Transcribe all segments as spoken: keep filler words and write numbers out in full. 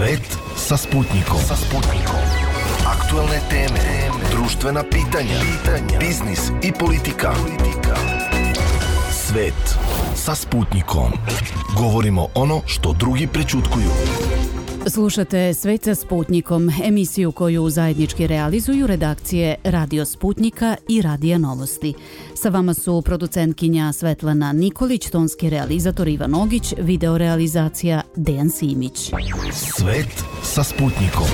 Svet sa Sputnikom. Sa Sputnikom. Aktuelne teme, društvena pitanja, pitanja, biznis i politika. politika. Svet sa Sputnikom. Govorimo ono što drugi prećutkuju. Slušate Svet sa Sputnikom, emisiju koju zajednički realizuju redakcije Radio Sputnika i Radija Novosti. Sa vama su producentkinja Svetlana Nikolić, tonski realizator Ivan Ogić, videorealizacija Dejan Simić. Svet sa Sputnikom.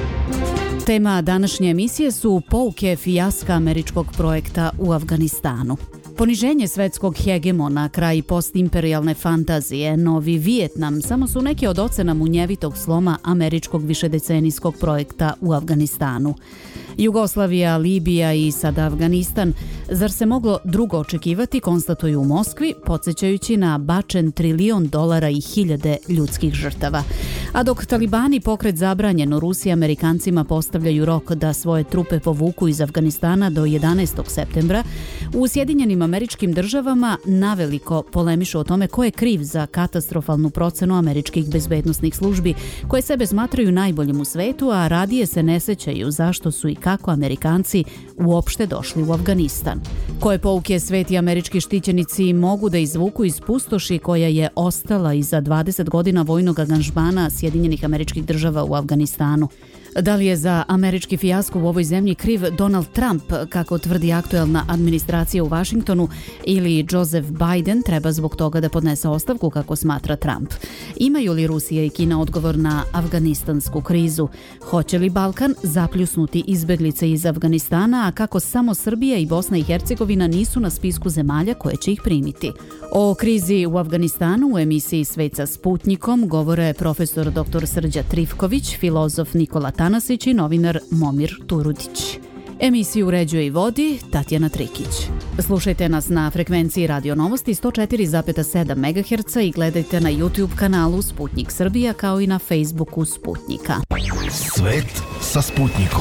Tema današnje emisije su pouke fijaska američkog projekta u Afganistanu. Poniženje svetskog hegemona, kraj postimperijalne fantazije, novi Vijetnam samo su neke od ocena munjevitog sloma američkog višedecenijskog projekta u Afganistanu. Jugoslavija, Libija i sada Afganistan. Zar se moglo drugo očekivati, konstatuju u Moskvi, podsjećajući na bačen trilion dolara i hiljade ljudskih žrtava. A dok talibani pokret zabranjeno, Rusi Amerikancima postavljaju rok da svoje trupe povuku iz Afganistana do jedanaestog septembra, u Sjedinjenim Američkim Državama naveliko polemišu o tome ko je kriv za katastrofalnu procenu američkih bezbednosnih službi, koje sebe smatraju najboljim u svetu, a radije se ne sećaju zašto su i kako Amerikanci uopšte došli u Afganistan. Koje pouke sveti američki štićenici mogu da izvuku iz pustoši koja je ostala iza dvadeset godina vojnog angažmana Sjedinjenih Američkih Država u Afganistanu? Da li je za američki fijasko u ovoj zemlji kriv Donald Trump, kako tvrdi aktuelna administracija u Vašingtonu, ili Joseph Biden treba zbog toga da podnese ostavku, kako smatra Trump? Imaju li Rusija i Kina odgovor na afganistansku krizu? Hoće li Balkan zapljusnuti izbeglice iz Afganistana, a kako samo Srbija i Bosna i Hercegovina nisu na spisku zemalja koje će ih primiti? O krizi u Afganistanu u emisiji Svet sa Sputnikom govore profesor doktor Srđa Trifković, filozof Nikola Tanasić i novinar Momir Turudić. Emisiju uređuje i vodi Tatjana Trikić. Slušajte nas na frekvenciji Radio Novosti sto četiri zarez sedam megaherca i gledajte na YouTube kanalu Sputnik Srbija, kao i na Facebooku Sputnika. Svet sa Sputnikom.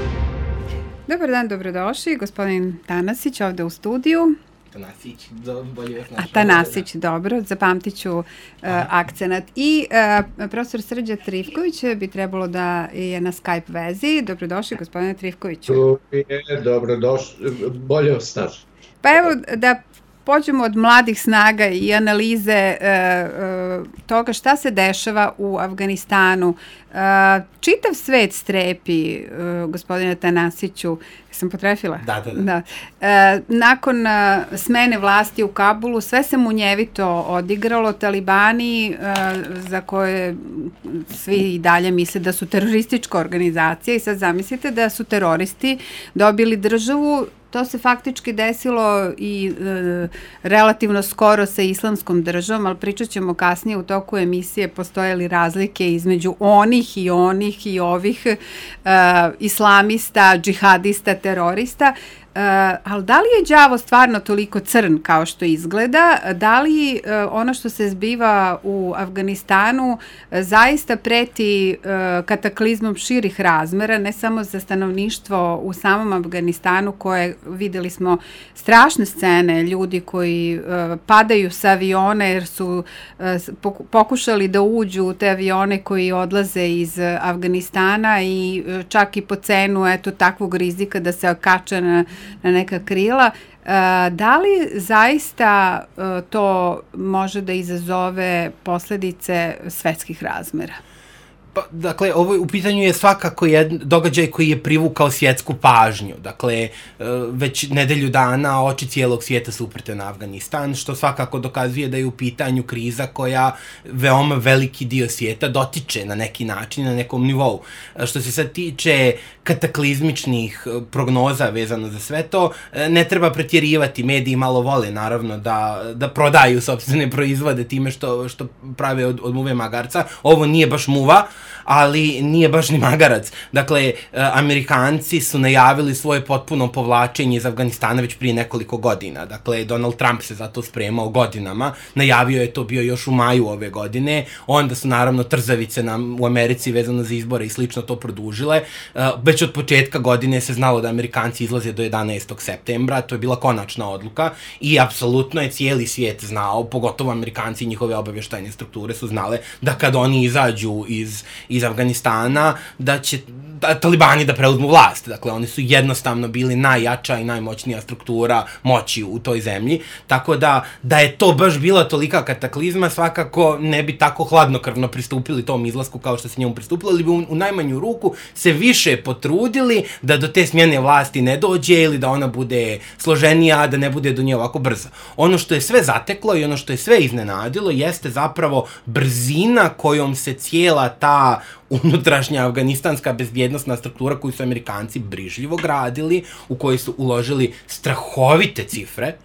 Dobar dan, dobrodošli. Gospodin Tanasić ovde u studiju. Tanasić, bolje uvijek našao. Tanasić, dobro, zapamtit ću uh, akcenat. I uh, profesor Srđa Trifković bi trebalo da je na Skype vezi. Dobrodošli, gospodine Trifkoviću. Tu je, dobrodošli, bolje ostaš. Pa evo da pođemo od mladih snaga i analize uh, uh, toga šta se dešava u Afganistanu. Uh, čitav svet strepi, uh, gospodine Tanasiću, sam potrefila? Da, da, da. da. Uh, nakon uh, smene vlasti u Kabulu, sve se munjevito odigralo. Talibani, uh, za koje svi i dalje misle da su teroristička organizacija, i sad zamislite da su teroristi dobili državu. To se faktički desilo i e, relativno skoro sa islamskom državom, ali pričat ćemo kasnije u toku emisije postoje li razlike između onih i onih i ovih e, islamista, džihadista, terorista. Uh, ali da li je đavo stvarno toliko crn kao što izgleda? Da li uh, ono što se zbiva u Afganistanu uh, zaista preti uh, kataklizmom širih razmera, ne samo za stanovništvo u samom Afganistanu, koje videli smo strašne scene, ljudi koji uh, padaju sa aviona jer su uh, pokušali da uđu u te avione koji odlaze iz uh, Afganistana i uh, čak i po cenu eto takvog rizika da se okače na na neka krila. Uh, da li zaista uh, to može da izazove posledice svetskih razmera? Pa, dakle, ovo u pitanju je svakako jedan događaj koji je privukao svjetsku pažnju. Dakle, već nedelju dana oči cijelog svijeta su uprte na Afganistan, što svakako dokazuje da je u pitanju kriza koja veoma veliki dio svijeta dotiče na neki način, na nekom nivou. Što se sad tiče kataklizmičnih prognoza vezano za sve to, ne treba pretjerivati. Mediji malo vole, naravno, da, da prodaju sopstvene proizvode time što, što prave od, od muve magarca. Ovo nije baš muva, ali nije baš ni magarac. Dakle, Amerikanci su najavili svoje potpuno povlačenje iz Afganistana već prije nekoliko godina. Dakle, Donald Trump se za to spremao godinama. Najavio je to bio još u maju ove godine. Onda su naravno trzavice nam u Americi vezano za izbore i slično to produžile. Već od početka godine se znalo da Amerikanci izlaze do jedanaestog septembra. To je bila konačna odluka i apsolutno je cijeli svijet znao, pogotovo Amerikanci i njihove obavještajne strukture su znale da kad oni izađu iz iz Afganistana, da će Talibani da preuzmu vlast. Dakle, oni su jednostavno bili najjača i najmoćnija struktura moći u toj zemlji. Tako da, da je to baš bila tolika kataklizma, svakako ne bi tako hladnokrvno pristupili tom izlasku kao što se njemu pristupilo, ali bi u, u najmanju ruku se više potrudili da do te smjene vlasti ne dođe ili da ona bude složenija, da ne bude do nje ovako brza. Ono što je sve zateklo i ono što je sve iznenadilo jeste zapravo brzina kojom se cijela ta unutrašnja afganistanska bezbjednostna struktura koju su Amerikanci brižljivo gradili, u kojoj su uložili strahovite cifre,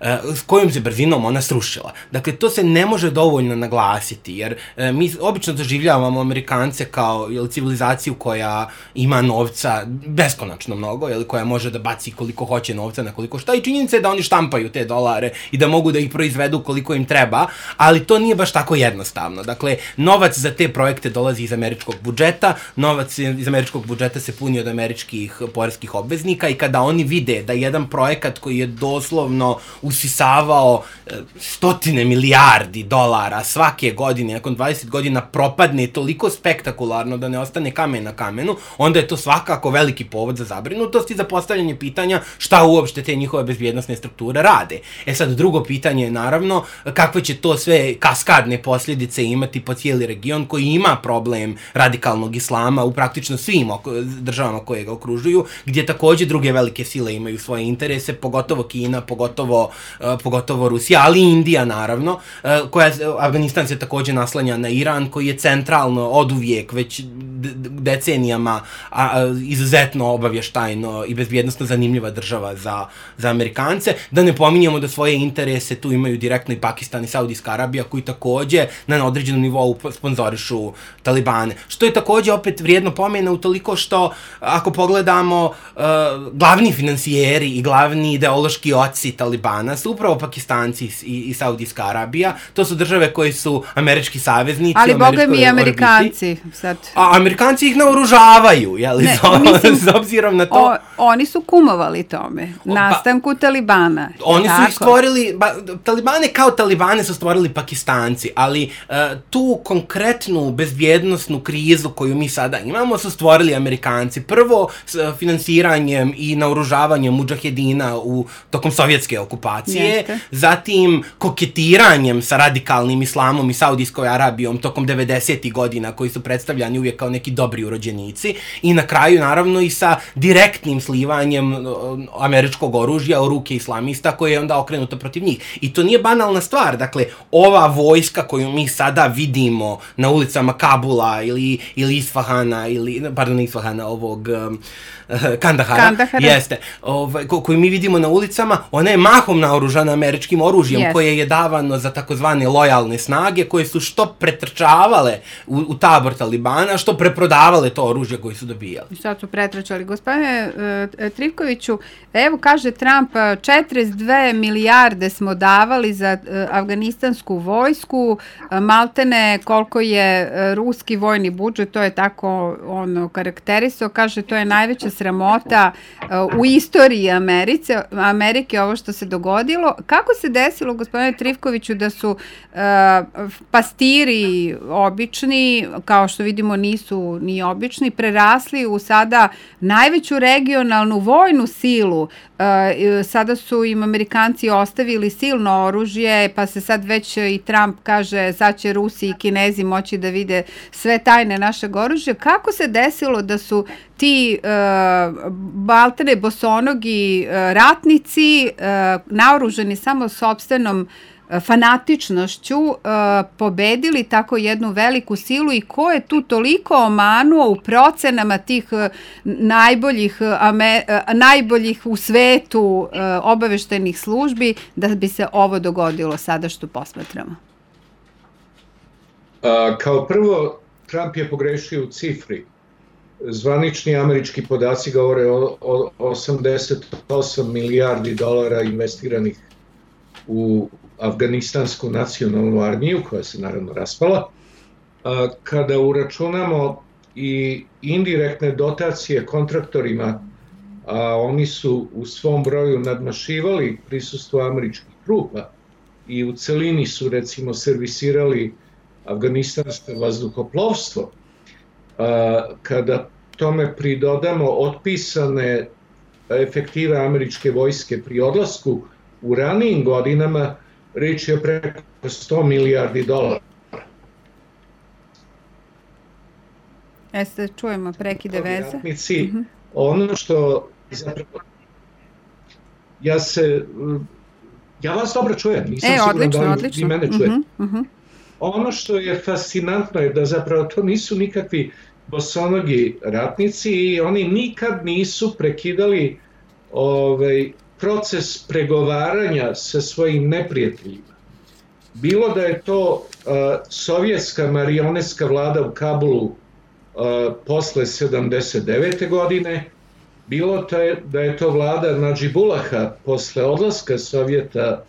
s kojom se brzinom ona srušila. Dakle, to se ne može dovoljno naglasiti, jer e, mi obično doživljavamo Amerikance kao jel, civilizaciju koja ima novca beskonačno mnogo, jel, koja može da baci koliko hoće novca na koliko šta, i činjenica je da oni štampaju te dolare i da mogu da ih proizvedu koliko im treba, ali to nije baš tako jednostavno. Dakle, novac za te projekte dolazi iz američkog budžeta, novac iz američkog budžeta se puni od američkih poreskih obveznika i kada oni vide da jedan projekat koji je doslovno usisavao stotine milijardi dolara svake godine, nakon dvadeset godina propadne toliko spektakularno da ne ostane kamen na kamenu, onda je to svakako veliki povod za zabrinutost i za postavljanje pitanja šta uopšte te njihove bezbjednosne strukture rade. E sad, drugo pitanje je naravno kakve će to sve kaskadne posljedice imati po cijeli region koji ima problem radikalnog islama u praktično svim državama koje ga okružuju, gdje također druge velike sile imaju svoje interese, pogotovo Kina, pogotovo Uh, pogotovo Rusija, ali i Indija naravno, uh, koja, Afganistan se također naslanja na Iran, koji je centralno oduvijek, već decenijama, a, a, izuzetno obavještajno i bezbjednostno zanimljiva država za, za Amerikance. Da ne pominjemo da svoje interese tu imaju direktno i Pakistan i Saudijska Arabija, koji također na određenom nivou sponzorišu Talibane. Što je također opet vrijedno pomena utoliko što, ako pogledamo, uh, glavni finansijeri i glavni ideološki oci Talibana su upravo Pakistanci i, i Saudijska Arabija. To su države koji su američki saveznici. Ali boga mi i Amerikanci sad. A Amerikanci ih naoružavaju, jel? Ne, mislim, s obzirom na to. O, oni su kumovali tome, nastanku pa, Talibana. Oni tako? su ih stvorili, ba, Talibane kao Talibane su stvorili Pakistanci, ali uh, tu konkretnu bezbjednosnu krizu koju mi sada imamo su stvorili Amerikanci. Prvo s uh, finansiranjem i naoružavanjem mudžahedina u tokom sovjetske okupacije, Jeste. Zatim koketiranjem sa radikalnim islamom i Saudijskoj Arabijom tokom devedesetih godina, koji su predstavljani uvijek kao neki dobri urođenici, i na kraju naravno i sa direktnim slivanjem američkog oružja u ruke islamista koje je onda okrenuto protiv njih. I to nije banalna stvar, dakle, ova vojska koju mi sada vidimo na ulicama Kabula ili, ili Isfahana, ili, pardon, Isfahana, ovog um, Kandahara, Kandahara, jeste, ovaj, ko, koju mi vidimo na ulicama, ona je mahom naoružana američkim oružjem, yes. koje je davano za takozvane lojalne snage, koje su što pretrčavale u, u tabor Talibana, što preprodavale to oružje koje su dobijali. Što su pretrčali? Gospodine uh, Trivkoviću, evo kaže Trump, četrdeset dve milijarde smo davali za uh, afganistansku vojsku, uh, maltene koliko je uh, ruski vojni budžet, to je tako ono karakterisao, kaže to je najveća sramota uh, u istoriji Americe, Amerike ovo što se dogodilo. Kako se desilo, gospodine Trivkoviću, da su uh, pastiri obični, kao što vidimo nisu ni obični, prerasli u sada najveću regionalnu vojnu silu? Uh, sada su im Amerikanci ostavili silno oružje, pa se sad već i Trump kaže sad će Rusi i Kinezi moći da vide sve tajne našeg oružja. Kako se desilo da su ti uh, baltane bosonogi uh, ratnici uh, naoruženi samo sopstvenom uh, fanatičnošću uh, pobedili tako jednu veliku silu i ko je tu toliko omanuo u procenama tih uh, najboljih, uh, ame, uh, najboljih u svetu uh, obaveštenih službi da bi se ovo dogodilo sada što posmatramo? A, kao prvo, Trump je pogrešio u cifri. Zvanični američki podaci govore o, o osamdeset osam milijardi dolara investiranih u Afganistansku nacionalnu armiju, koja se naravno raspala. A, kada uračunamo i indirektne dotacije kontraktorima, a oni su u svom broju nadmašivali prisustvo američkih trupa i u celini su recimo servisirali afganistansko vazduhoplovstvo, kada tome pridodamo otpisane efektive američke vojske pri odlasku u ranijim godinama, reč je preko sto milijardi dolara. Jeste, čujemo prekide veze. Ratnici, uh-huh. Ono što zapravo, ja se, ja vas dobro čujem, nisam e, siguran odlično, da odlično. vi mene čujete. Uh-huh, uh-huh. Ono što je fascinantno je da zapravo to nisu nikakvi bosonogi ratnici i oni nikad nisu prekidali ovaj, proces pregovaranja sa svojim neprijateljima. Bilo da je to uh, sovjetska marionetska vlada u Kabulu uh, posle sedamdeset devete godine, bilo to je, da je to vlada Nadžibullaha posle odlaska Sovjeta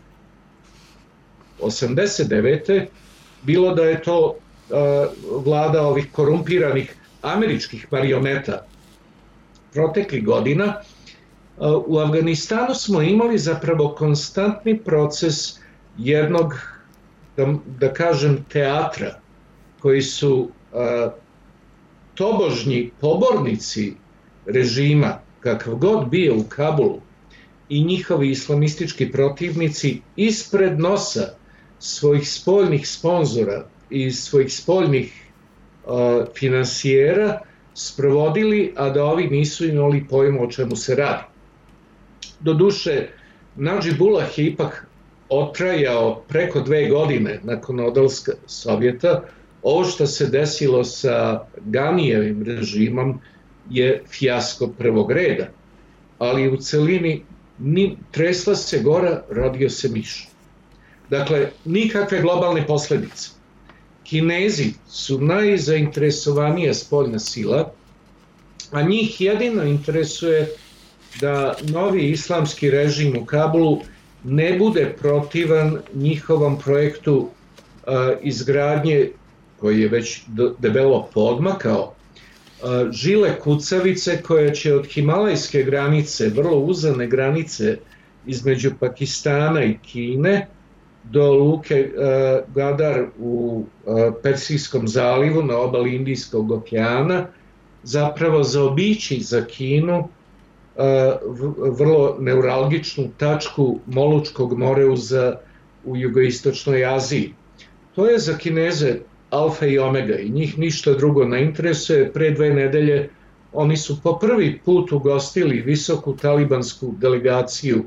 osamdeset devete bilo da je to uh, vlada ovih korumpiranih američkih marioneta proteklih godina. Uh, u Afganistanu smo imali zapravo konstantni proces jednog, da, da kažem, teatra koji su uh, tobožnji pobornici režima, kakav god bio u Kabulu, i njihovi islamistički protivnici ispred nosa svojih spoljnih sponzora i svojih spoljnih uh, finansijera sprovodili, a da ovi nisu imali pojma o čemu se radi. Doduše, Nadžibullah je ipak otrajao preko dve godine nakon odlaska Sovjeta. Ovo što se desilo sa Ganijevim režimom je fijasko prvog reda, ali u celini ni tresla se gora, rodio se miš. Dakle, nikakve globalne posledice. Kinezi su najzainteresovanija spoljna sila, a njih jedino interesuje da novi islamski režim u Kabulu ne bude protivan njihovom projektu uh, izgradnje, koji je već debelo podmakao, uh, žile kucavice koja će od himalajske granice, vrlo uzane granice između Pakistana i Kine, do luke uh, Gadar u uh, Persijskom zalivu na obali Indijskog okeana, zapravo zaobići za Kinu uh, vrlo neuralgičnu tačku Molučkog moreuza u jugoistočnoj Aziji. To je za Kineze alfa i omega i njih ništa drugo ne interesuje. Pre dve nedelje oni su po prvi put ugostili visoku talibansku delegaciju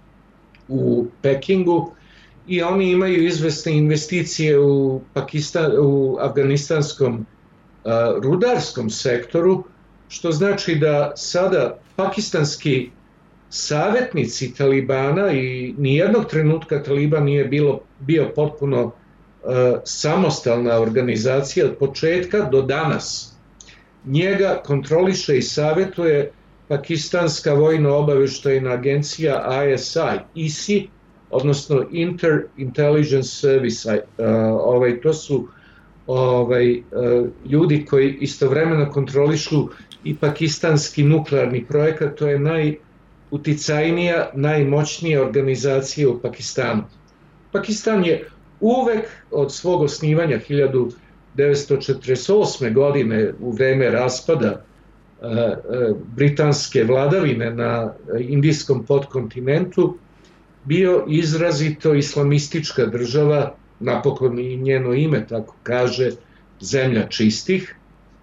u Pekingu i oni imaju izvesne investicije u, Pakistan, u afganistanskom uh, rudarskom sektoru, što znači da sada pakistanski savjetnici Talibana, i nijednog trenutka Taliban nije bilo, bio potpuno uh, samostalna organizacija od početka do danas, njega kontroliše i savjetuje pakistanska vojno-obaveštajna agencija I S I, I S I, odnosno Inter-Intelligence Service. Uh, ovaj, to su ovaj, uh, ljudi koji istovremeno kontrolišu i pakistanski nuklearni projekat. To je najuticajnija, najmoćnija organizacija u Pakistanu. Pakistan je uvek od svog osnivanja hiljadu devetsto četrdeset osme. godine u vreme raspada uh, uh, britanske vladavine na indijskom podkontinentu bio izrazito islamistička država, napokon i njeno ime tako kaže, zemlja čistih,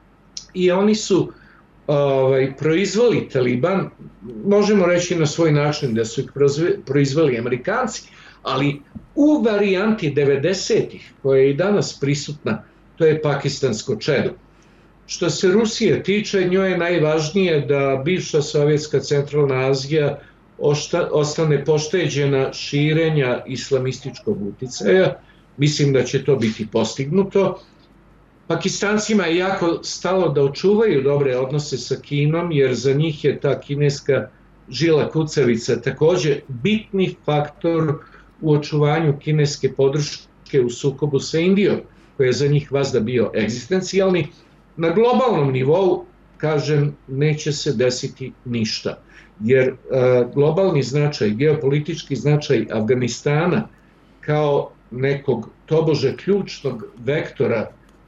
i oni su ovaj, proizveli Taliban, možemo reći na svoj način da su ih proizveli Amerikanci, ali u varijanti devedesetih, koja je i danas prisutna, to je pakistansko čedo. Što se Rusije tiče, njoj je najvažnije da bivša Sovjetska centralna Azija Ošta, ostane pošteđena širenja islamističkog uticaja. Mislim da će to biti postignuto. Pakistancima je jako stalo da očuvaju dobre odnose sa Kinom, jer za njih je ta kineska žila kucavica takođe bitni faktor u očuvanju kineske podrške u sukobu sa Indijom, koji je za njih vazda bio egzistencijalni. Na globalnom nivou, kažem, neće se desiti ništa, jer uh, globalni značaj, geopolitički značaj Afganistana kao nekog tobože ključnog vektora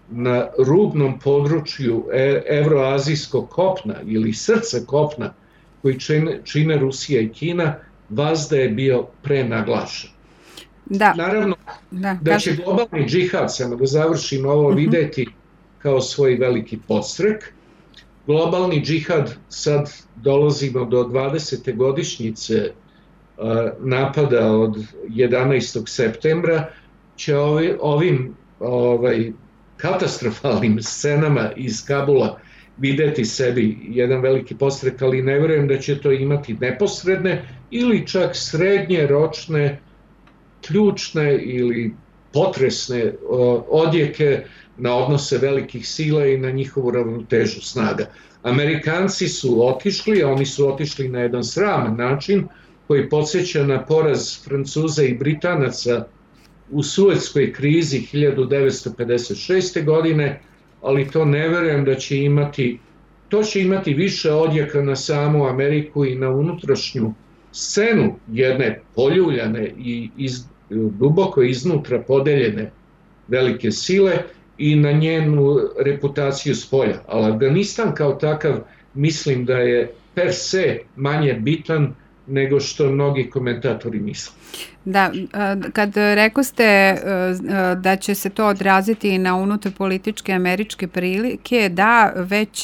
na rubnom području evroazijskog kopna ili srca kopna koji čine, čine Rusija i Kina, vazda je bio prenaglašen. Da. Naravno da, da će globalni džihad, samo da završim ovo, uh-huh. videti kao svoj veliki podstrek. Globalni džihad, sad dolazimo do dvadesete godišnjice uh, napada od jedanaestog septembra, će ovi, ovim ovaj, katastrofalnim scenama iz Kabula videti sebi jedan veliki podstrek, ali ne verujem da će to imati neposredne ili čak srednje ročne, ključne ili potresne odjeke na odnose velikih sila i na njihovu ravnotežu snaga. Amerikanci su otišli, a oni su otišli na jedan sraman način koji podsjeća na poraz Francuza i Britanaca u Suetskoj krizi hiljadu devetsto pedeset šeste. godine, ali to ne verujem da će imati, to će imati više odjeka na samu Ameriku i na unutrašnju scenu jedne poljuljane i iz, duboko iznutra podeljene velike sile i na njenu reputaciju spolja. Ali Afganistan kao takav mislim da je per se manje bitan nego što mnogi komentatori misle. Da, kad rekoste da će se to odraziti na unutarpolitičke američke prilike, da, već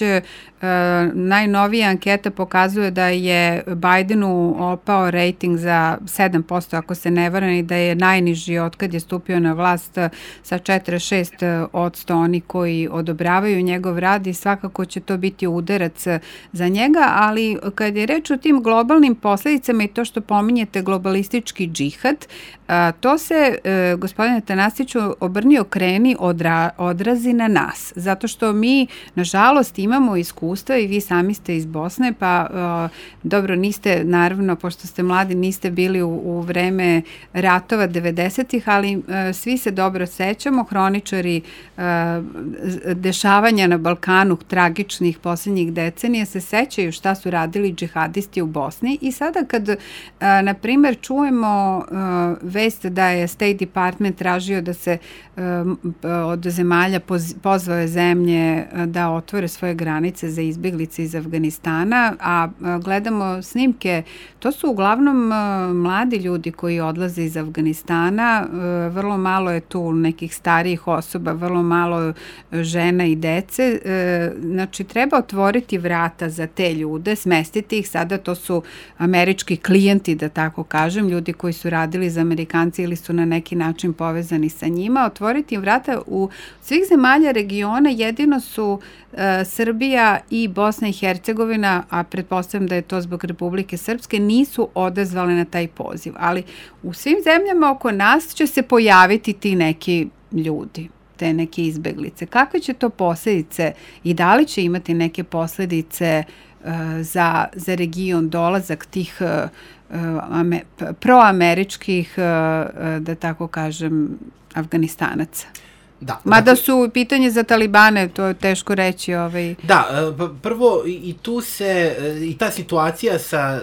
najnovija anketa pokazuje da je Bidenu opao rejting za sedam posto, ako se ne varam, i da je najniži od kad je stupio na vlast sa četrdeset šest posto oni koji odobravaju njegov rad i svakako će to biti udarac za njega, ali kad je reč o tim globalnim posledicama i to što pominjete globalistički džihad, A, to se, e, gospodine Tanasiću, obrni okreni odra, odrazi na nas, zato što mi, nažalost, imamo iskustva i vi sami ste iz Bosne, pa a, dobro, niste, naravno, pošto ste mladi, niste bili u, u vreme ratova devedesetih, ali a, svi se dobro sećamo, hroničari a, dešavanja na Balkanu, tragičnih posljednjih decenija, se sećaju šta su radili džihadisti u Bosni i sada kad, a, na primer, čujemo a, vest da je State Department tražio da se um, od zemalja poz, pozvao zemlje da otvore svoje granice za izbjeglice iz Afganistana, a gledamo snimke, to su uglavnom uh, mladi ljudi koji odlaze iz Afganistana, uh, vrlo malo je tu nekih starijih osoba, vrlo malo žena i dece, uh, znači treba otvoriti vrata za te ljude, smestiti ih, sada to su američki klijenti, da tako kažem, ljudi koji su radili za Amerikanci ili su na neki način povezani sa njima, otvoriti im vrata u svih zemalja regiona, jedino su uh, Srbija i Bosna i Hercegovina, a pretpostavljam da je to zbog Republike Srpske, nisu odazvale na taj poziv. Ali u svim zemljama oko nas će se pojaviti ti neki ljudi, te neke izbeglice. Kakve će to posljedice i da li će imati neke posljedice uh, za, za region, dolazak tih uh, Ame, proameričkih, da tako kažem, Afganistanaca? Da, Mada dakle, su pitanje za Talibane, to je teško reći. Ovaj... Da, prvo i tu se, i ta situacija sa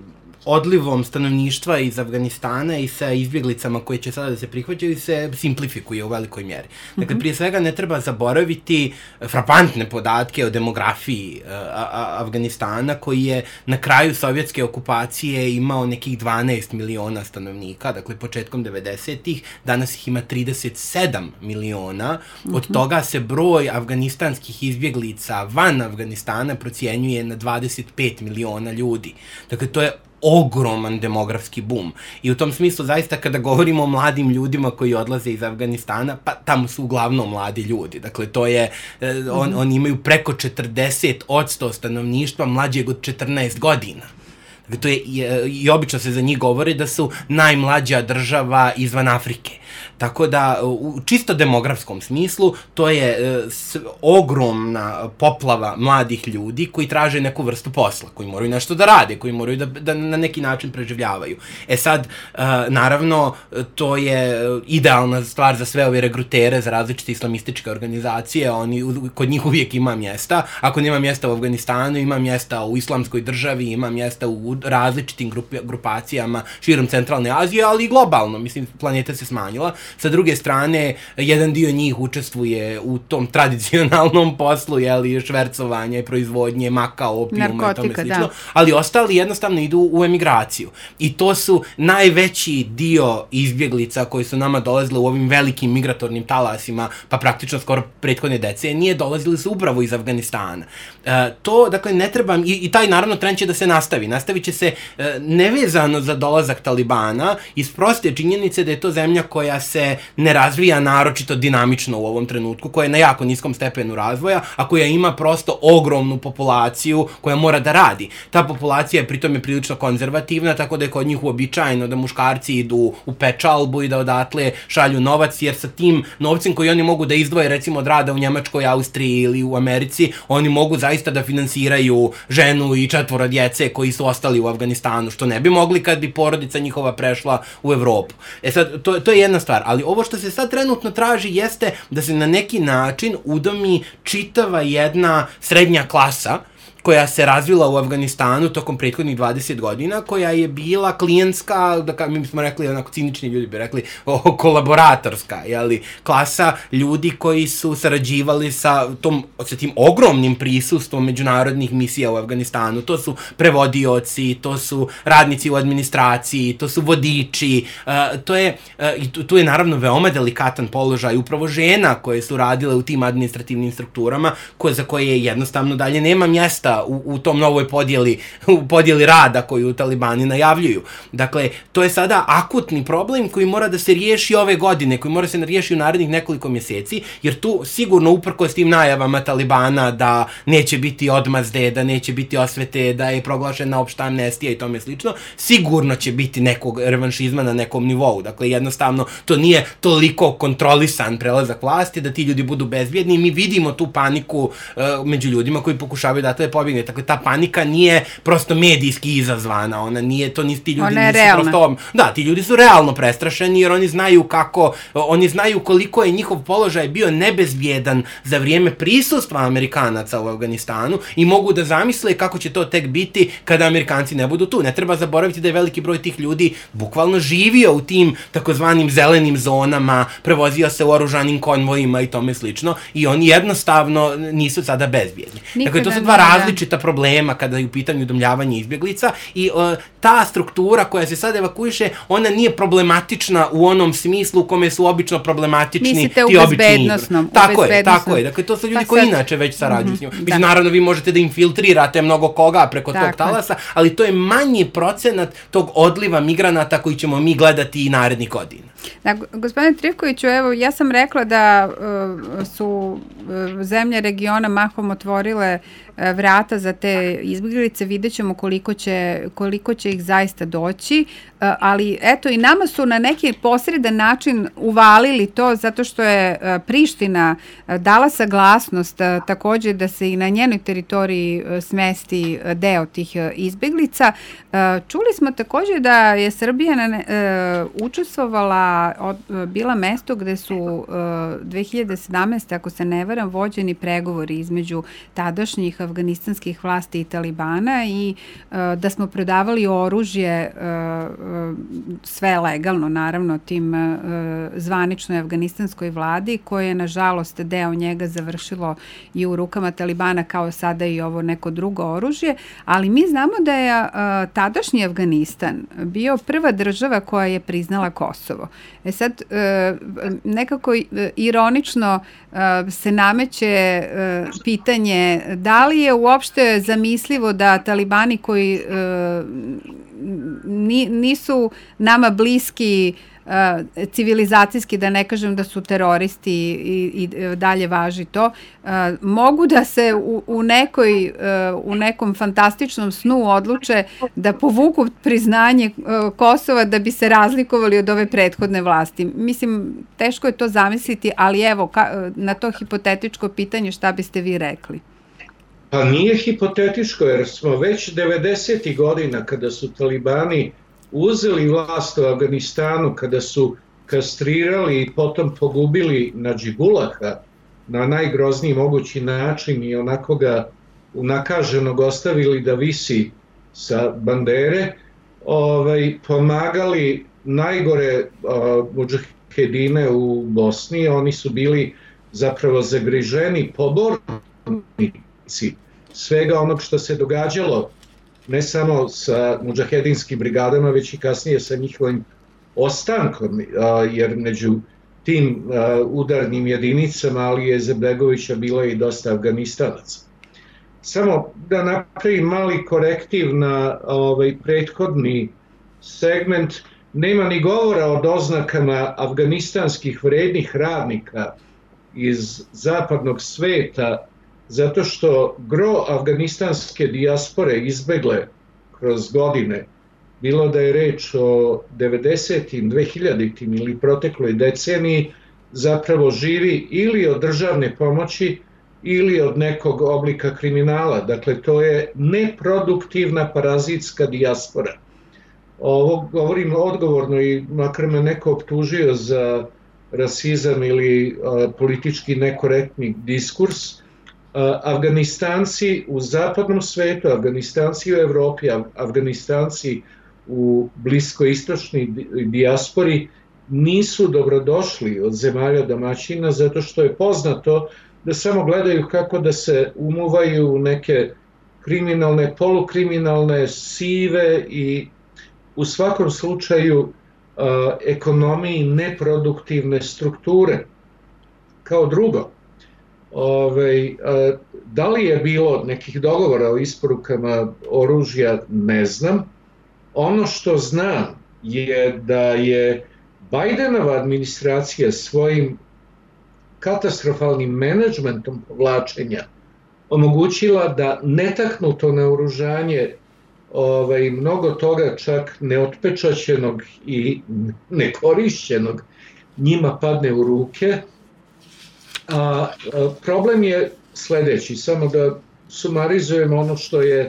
odlivom stanovništva iz Afganistana i sa izbjeglicama koje će sada da se prihvaćaju se simplifikuje u velikoj mjeri. Dakle, prije svega ne treba zaboraviti frapantne podatke o demografiji uh, Afganistana, koji je na kraju sovjetske okupacije imao nekih dvanaest miliona stanovnika, dakle početkom devedesetih, danas ih ima trideset sedam miliona, od toga se broj afganistanskih izbjeglica van Afganistana procjenjuje na dvadeset pet miliona ljudi. Dakle, to je ogroman demografski bum. I u tom smislu, zaista, kada govorimo o mladim ljudima koji odlaze iz Afganistana, pa tamo su uglavnom mladi ljudi. Dakle, to je, on, mm-hmm. oni imaju preko četrdeset posto stanovništva mlađeg od četrnaest godina. Dakle, to je, i, i obično se za njih govori da su najmlađa država izvan Afrike. Tako da, u čisto demografskom smislu, to je e, s, ogromna poplava mladih ljudi koji traže neku vrstu posla, koji moraju nešto da rade, koji moraju da, da na neki način preživljavaju. E sad, e, naravno, to je idealna stvar za sve ove regrutere, za različite islamističke organizacije, oni, kod njih uvijek ima mjesta. Ako nema mjesta u Afganistanu, ima mjesta u Islamskoj državi, ima mjesta u u različitim grup, grupacijama širom centralne Azije, ali i globalno, mislim, planeta se smanjila. Sa druge strane, jedan dio njih učestvuje u tom tradicionalnom poslu, jeli, švercovanja i proizvodnje maka, opijuma i tome slično, ali ostali jednostavno idu u emigraciju. I to su najveći dio izbjeglica koji su nama dolazile u ovim velikim migratornim talasima, pa praktično skoro prethodne decenije, dolazili su upravo iz Afganistana. E, to, dakle, ne treba, i, i taj naravno trend će da se nastavi. Nastavit će se e, nevezano za dolazak Talibana, iz proste činjenice da je to zemlja koja se ne razvija naročito dinamično u ovom trenutku, koja je na jako niskom stepenu razvoja, a koja ima prosto ogromnu populaciju koja mora da radi. Ta populacija je pritom je prilično konzervativna, tako da je kod njih uobičajeno da muškarci idu u pečalbu i da odatle šalju novac, jer sa tim novcem koji oni mogu da izdvoje recimo od rada u Njemačkoj, Austriji ili u Americi, oni mogu zaista da finansiraju ženu i četvoro djece koji su ostali u Afganistanu, što ne bi mogli kad bi porodica njihova prešla u Evropu. E sad, to, to je jedna stvar, ali ovo što se sad trenutno traži jeste da se na neki način udomi čitava jedna srednja klasa koja se razvila u Afganistanu tokom prethodnih dvadeset godina, koja je bila klijentska, da ka, mi smo rekli, onako cinični ljudi bi rekli, o, kolaboratorska, jeli, klasa ljudi koji su sarađivali sa, tom, sa tim ogromnim prisustvom međunarodnih misija u Afganistanu. To su prevodioci, to su radnici u administraciji, to su vodiči, uh, to je, uh, i tu, tu je naravno veoma delikatan položaj upravo žena koje su radile u tim administrativnim strukturama, koje, za koje jednostavno dalje nema mjesta U, u tom novoj podjeli, u podjeli rada koju Talibani najavljuju. Dakle, to je sada akutni problem koji mora da se riješi ove godine, koji mora se riješi u narednih nekoliko mjeseci, jer tu sigurno uprkos tim najavama Talibana da neće biti odmazde, da neće biti osvete, da je proglašena opšta amnestija i tome slično, sigurno će biti nekog revanšizma na nekom nivou. Dakle, jednostavno, to nije toliko kontrolisan prelazak vlasti da ti ljudi budu bezbjedni. Mi vidimo tu paniku uh, među ljudima koji pokušavaju da to je pobjegne. Tako ta panika nije prosto medijski izazvana, ona nije, to nisu ti ljudi nisu realna. Prosto, da, ti ljudi su realno prestrašeni jer oni znaju kako, oni znaju koliko je njihov položaj bio nebezbjedan za vrijeme prisustva Amerikanaca u Afganistanu i mogu da zamisle kako će to tek biti kada Amerikanci ne budu tu. Ne treba zaboraviti da je veliki broj tih ljudi bukvalno živio u tim takozvanim zelenim zonama, prevozio se u oružanim konvojima i tome slično i oni jednostavno nisu sada bezbjedni. Dakle, to su dva različita problema kada je u pitanju udomljavanje izbjeglica i uh, ta struktura koja se sad evakuiše, ona nije problematična u onom smislu u kome su obično problematični Mislite ti obični bezbednosnom, tako je, tako je. Dakle, to su ljudi pa koji sad inače već sarađuju mm-hmm, s njima. Mislim, naravno, vi možete da infiltrirate mnogo koga preko tako tog talasa, ali to je manji procenat tog odliva migranata koji ćemo mi gledati i narednih godina. Da, gospodine Trivkoviću, evo, ja sam rekla da uh, su uh, zemlje regiona mahom otvorile uh, vrata za te izbjeglice, vidjet ćemo koliko će, koliko će ih zaista doći, uh, ali eto i nama su na neki posredan način uvalili to zato što je uh, Priština uh, dala saglasnost uh, također da se i na njenoj teritoriji uh, smesti uh, deo tih uh, izbjeglica. Uh, čuli smo također da je Srbija na, uh, učestvovala Od, bila mesto gde su uh, dve hiljade sedamnaeste. ako se ne varam, vođeni pregovori između tadašnjih afganistanskih vlasti i Talibana i uh, da smo prodavali oružje uh, uh, sve legalno, naravno, tim uh, zvaničnoj afganistanskoj vladi, koje je, nažalost, deo njega završilo i u rukama Talibana, kao sada i ovo neko drugo oružje, ali mi znamo da je uh, tadašnji Afganistan bio prva država koja je priznala Kosovo. E sad, nekako ironično se nameće pitanje da li je uopšte zamislivo da Talibani koji nisu nama bliski civilizacijski, da ne kažem da su teroristi i, i dalje važi to, mogu da se u, u, nekoj, u nekom fantastičnom snu odluče da povuku priznanje Kosova da bi se razlikovali od ove prethodne vlasti. Mislim, teško je to zamisliti, ali evo, ka, na to hipotetičko pitanje šta biste vi rekli? Pa nije hipotetičko, jer smo već devedesetih godina, kada su Talibani uzeli vlast u Afganistanu, kada su kastrirali i potom pogubili Nadžibulaha na najgrozniji mogući način i onako ga unakaženog ostavili da visi sa bandere, ovaj, pomagali najgore uh, mudžahedine u Bosni. Oni su bili zapravo zagriženi pobornici svega onog što se događalo, ne samo sa mudžahedinskim brigadama, već i kasnije sa njihovim ostankom, jer među tim udarnim jedinicama Alije Izetbegovića bilo je i dosta Afganistanaca. Samo da napravim mali korektiv na ovaj prethodni segment, nema ni govora o doznakama afganistanskih vrednih radnika iz zapadnog sveta, zato što gro afganistanske dijaspore izbegle kroz godine, bilo da je reč o devedesetim, dvehiljaditim ili protekloj deceniji, zapravo živi ili od državne pomoći ili od nekog oblika kriminala. Dakle, to je neproduktivna parazitska dijaspora. Ovo govorim odgovorno i makar me neko optužio za rasizam ili a, politički nekorektni diskurs. A, Afganistanci u zapadnom svetu, Afganistanci u Evropi, Afganistanci u bliskoistočnoj dijaspori nisu dobrodošli od zemalja domaćina zato što je poznato da samo gledaju kako da se umuvaju u neke kriminalne, polukriminalne, sive i u svakom slučaju a, ekonomiji neproduktivne strukture. Kao drugo, ovaj, a, da li je bilo nekih dogovora o isporukama oružja, ne znam. Ono što znam je da je Bajdenova administracija svojim katastrofalnim menadžmentom povlačenja omogućila da netaknuto naoružanje ovaj, mnogo toga čak neotpečaćenog i nekorišćenog njima padne u ruke. A, a problem je sledeći, samo da sumarizujemo ono što je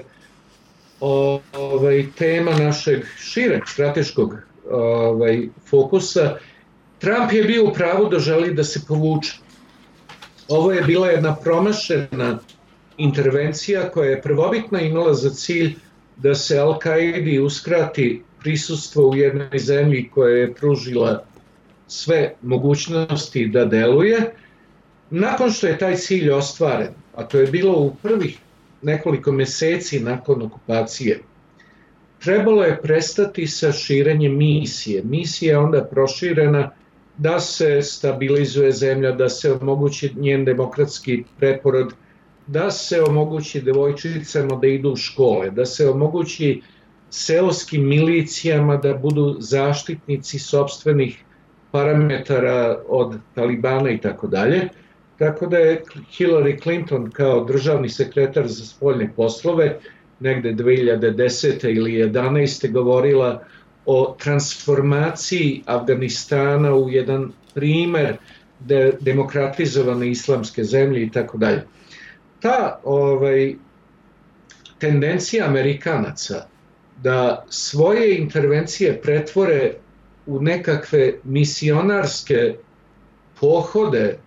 ovaj, tema našeg šireg strateškog ovaj, fokusa. Trump je bio u pravu da želi da se povuče. Ovo je bila jedna promašena intervencija koja je prvobitno imala za cilj da se Al-Kaidi uskrati prisustvo u jednoj zemlji koja je pružila sve mogućnosti da deluje. Nakon što je taj cilj ostvaren, a to je bilo u prvih nekoliko meseci nakon okupacije, trebalo je prestati sa širenjem misije. Misija je onda proširena da se stabilizuje zemlja, da se omogući njen demokratski preporod, da se omogući devojčicama da idu u škole, da se omogući seoskim milicijama da budu zaštitnici sopstvenih parametara od Talibana i tako dalje. Tako da je Hillary Clinton kao državni sekretar za spoljne poslove negde dve hiljade desete ili jedanaeste govorila o transformaciji Afganistana u jedan primer de, demokratizovane islamske zemlje i tako dalje. Ta ovaj, tendencija Amerikanaca da svoje intervencije pretvore u nekakve misionarske pohode,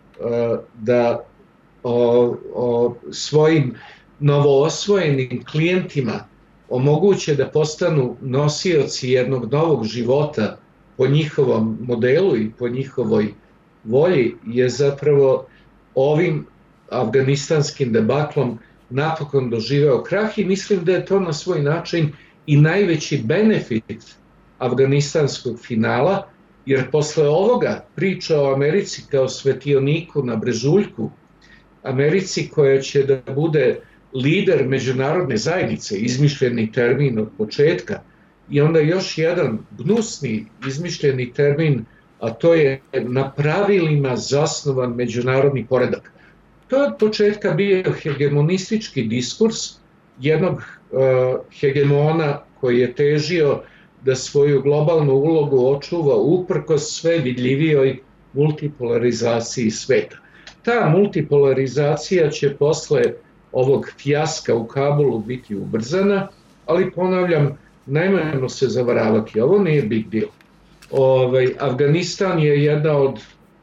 da o, o svojim novoosvojenim klijentima omoguće da postanu nosioci jednog novog života po njihovom modelu i po njihovoj volji, je zapravo ovim afganistanskim debaklom napokon doživeo krah i mislim da je to na svoj način i najveći benefit afganistanskog finala, jer posle ovoga priča o Americi kao svetioniku na brežuljku, Americi koja će da bude lider međunarodne zajednice, izmišljeni termin od početka, i onda još jedan gnusni izmišljeni termin, a to je na pravilima zasnovan međunarodni poredak. To je od početka bio hegemonistički diskurs jednog uh, hegemona koji je težio da svoju globalnu ulogu očuva uprkos sve vidljivijoj multipolarizaciji sveta. Ta multipolarizacija će posle ovog fijaska u Kabulu biti ubrzana, ali ponavljam, nemojmo se zavaravati, ovo nije big deal. Ovaj, Afganistan je jedna od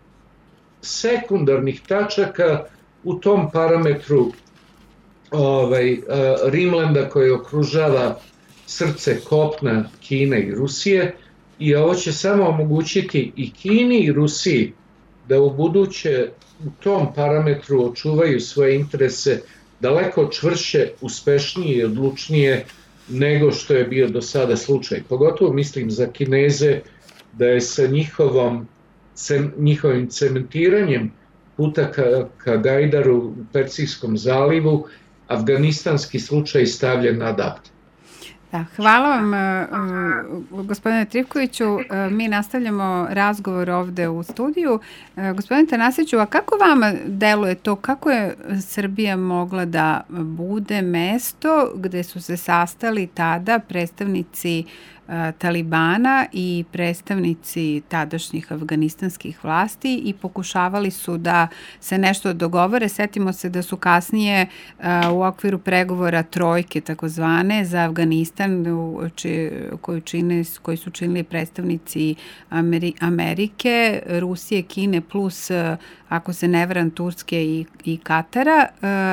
sekundarnih tačaka u tom parametru ovaj, Rimlanda koji okružava srce kopna Kine i Rusije i ovo će samo omogućiti i Kini i Rusiji da u buduće u tom parametru očuvaju svoje interese daleko čvršće, uspešnije i odlučnije nego što je bio do sada slučaj. Pogotovo mislim za Kineze da je sa njihovom, njihovim cementiranjem puta ka, ka Gajdaru u Persijskom zalivu afganistanski slučaj stavljen na adapt. Da, hvala vam, uh, gospodine Trivkoviću. Uh, mi nastavljamo razgovor ovde u studiju. Uh, gospodine Tanasiću, a kako vama deluje to, kako je Srbija mogla da bude mesto gde su se sastali tada predstavnici Talibana i predstavnici tadašnjih afganistanskih vlasti i pokušavali su da se nešto dogovore. Setimo se da su kasnije u okviru pregovora trojke takozvane za Afganistan koju, čine, koji su činili predstavnici Ameri, Amerike, Rusije, Kine plus, ako se ne varam, Turske i, i Katara,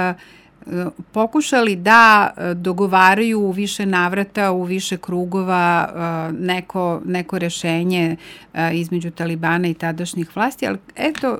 pokušali da dogovaraju u više navrata, u više krugova neko, neko rešenje između Talibana i tadašnjih vlasti, ali eto,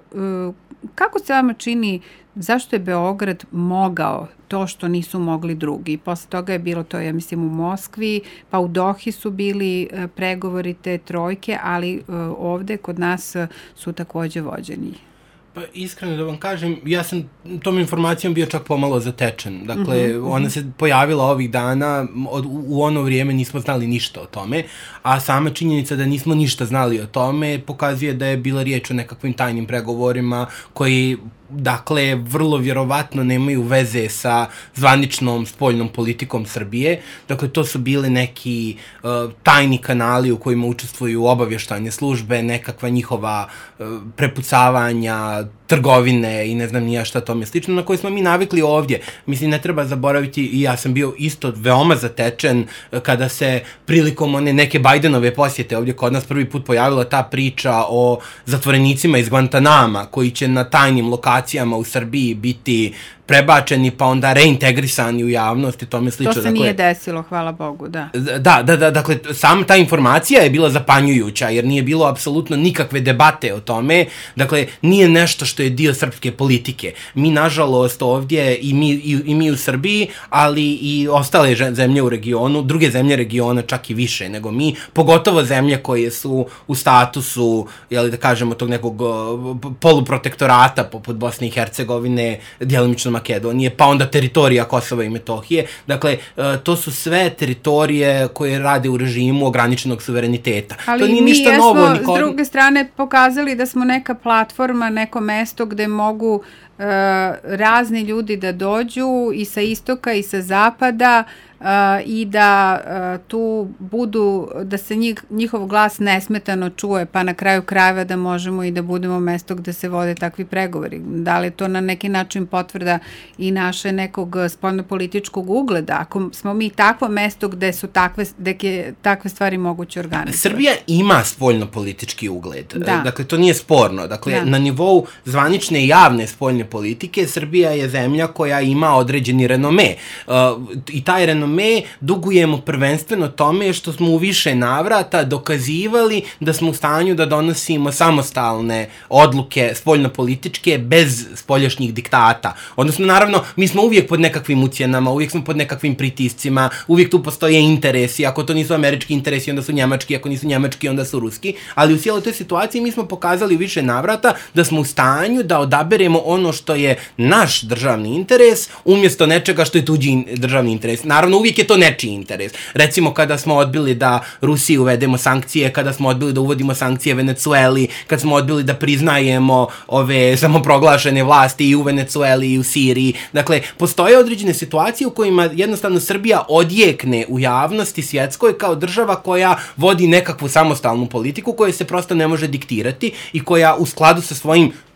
kako se vama čini, zašto je Beograd mogao to što nisu mogli drugi? Posle toga je bilo to, ja mislim, u Moskvi, pa u Dohi su bili pregovori te trojke, ali ovde kod nas su takođe vođeni. Pa iskreno da vam kažem, ja sam tom informacijom bio čak pomalo zatečen. Dakle, uh-huh, ona se pojavila ovih dana, od, u ono vrijeme nismo znali ništa o tome, a sama činjenica da nismo ništa znali o tome pokazuje da je bila riječ o nekakvim tajnim pregovorima koji, dakle, vrlo vjerovatno nemaju veze sa zvaničnom spoljnom politikom Srbije. Dakle, to su bile neki uh, tajni kanali u kojima učestvuju obavještajne službe, nekakva njihova uh, prepucavanja, trgovine i ne znam nija šta tome slično, na koje smo mi navikli ovdje. Mislim, ne treba zaboraviti, i ja sam bio isto veoma zatečen kada se prilikom one neke Bajdenove posjete ovdje kod nas prvi put pojavila ta priča o zatvorenicima iz Guantanama, koji će na tajnim lokacijama u Srbiji biti prebačeni, pa onda reintegrisani u javnost i tome slično. To se dakle, nije desilo, hvala Bogu, da. Da, da, da, dakle, sama ta informacija je bila zapanjujuća, jer nije bilo apsolutno nikakve debate o tome, dakle, nije nešto što je dio srpske politike. Mi, nažalost, ovdje, i mi, i, i mi u Srbiji, ali i ostale zemlje u regionu, druge zemlje regiona čak i više nego mi, pogotovo zemlje koje su u statusu, jeli da kažemo, tog nekog poluprotektorata, poput Bosne i Hercegovine, djelimično Makedonije, pa onda teritorija Kosova i Metohije. Dakle, to su sve teritorije koje rade u režimu ograničenog suvereniteta. Ali to nije mi ništa jesmo, novo, niko... s druge strane, pokazali da smo neka platforma, neko mesto gde mogu uh, razni ljudi da dođu i sa istoka i sa zapada uh, i da uh, tu budu, da se njih, njihov glas nesmetano čuje, pa na kraju krajeva da možemo i da budemo mesto gde se vode takvi pregovori. Da li je to na neki način potvrda i naše nekog spoljnopolitičkog ugleda? Ako smo mi takvo mesto gde su takve, gde takve stvari moguće organizovati. Srbija ima spoljnopolitički ugled. Da. Dakle, to nije sporno. Dakle, da. Na nivou zvanične i javne spoljne politike, Srbija je zemlja koja ima određeni renome. Uh, I taj renome dugujemo prvenstveno tome što smo u više navrata dokazivali da smo u stanju da donosimo samostalne odluke spoljnopolitičke bez spoljašnjih diktata. Odnosno, naravno, mi smo uvijek pod nekakvim ucjenama, uvijek smo pod nekakvim pritiscima, uvijek tu postoje interesi. Ako to nisu američki interesi, onda su njemački, ako nisu njemački, onda su ruski. Ali u cijeloj toj situaciji mi smo pokazali u više navrata da smo u stanju da odaberemo ono što je naš državni interes umjesto nečega što je tuđi državni interes. Naravno, uvijek je to nečiji interes. Recimo, kada smo odbili da Rusiji uvedemo sankcije, kada smo odbili da uvodimo sankcije Venecueli, kad smo odbili da priznajemo ove samoproglašene vlasti i u Venecueli i u Siriji. Dakle, postoje određene situacije u kojima jednostavno Srbija odjekne u javnosti svjetskoj kao država koja vodi nekakvu samostalnu politiku koja se prosto ne može diktirati i koja u skladu sa svojim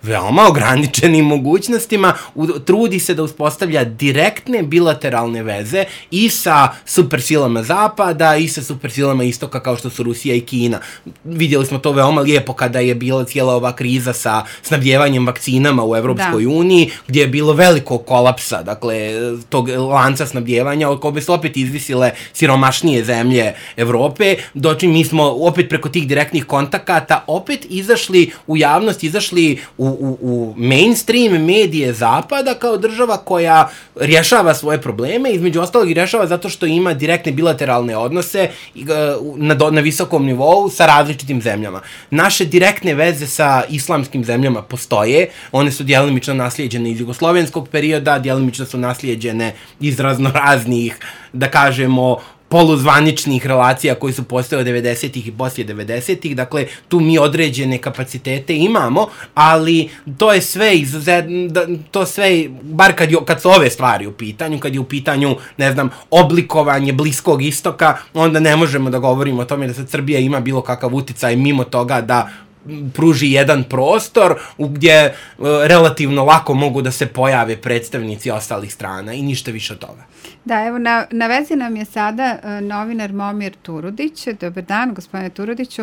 veoma ograničenim mogućnostima trudi se da uspostavlja direktne bilateralne veze i sa supersilama Zapada i sa supersilama Istoka kao što su Rusija i Kina. Vidjeli smo to veoma lijepo kada je bila cijela ova kriza sa snabdjevanjem vakcinama u Evropskoj da. uniji, gdje je bilo veliko kolapsa, dakle, tog lanca snabdjevanja, od koga su opet izvisile siromašnije zemlje Evrope, dočim mi smo opet preko tih direktnih kontakata opet izašli u javnost, izašli u, u, u mainstream medije Zapada kao država koja rješava svoje probleme, između ostalog i rješava zato što ima direktne bilateralne odnose na, do, na visokom nivou sa različitim zemljama. Naše direktne veze sa islamskim zemljama postoje, one su djelimično naslijeđene iz jugoslovenskog perioda, djelimično su naslijeđene iz raznoraznih, da kažemo, poluzvaničnih relacija koji su postojale devedesetih i poslije devedesetih, dakle tu mi određene kapacitete imamo, ali to je sve izuzetno, to sve, bar kad, je, kad su ove stvari u pitanju, kad je u pitanju, ne znam, oblikovanje Bliskog istoka, onda ne možemo da govorimo o tome da sad Srbija ima bilo kakav uticaj mimo toga da pruži jedan prostor gdje uh, relativno lako mogu da se pojave predstavnici ostalih strana i ništa više od toga. Da, evo, na, na vezi nam je sada uh, novinar Momir Turudić. Dobar dan, gospodine Turudiću.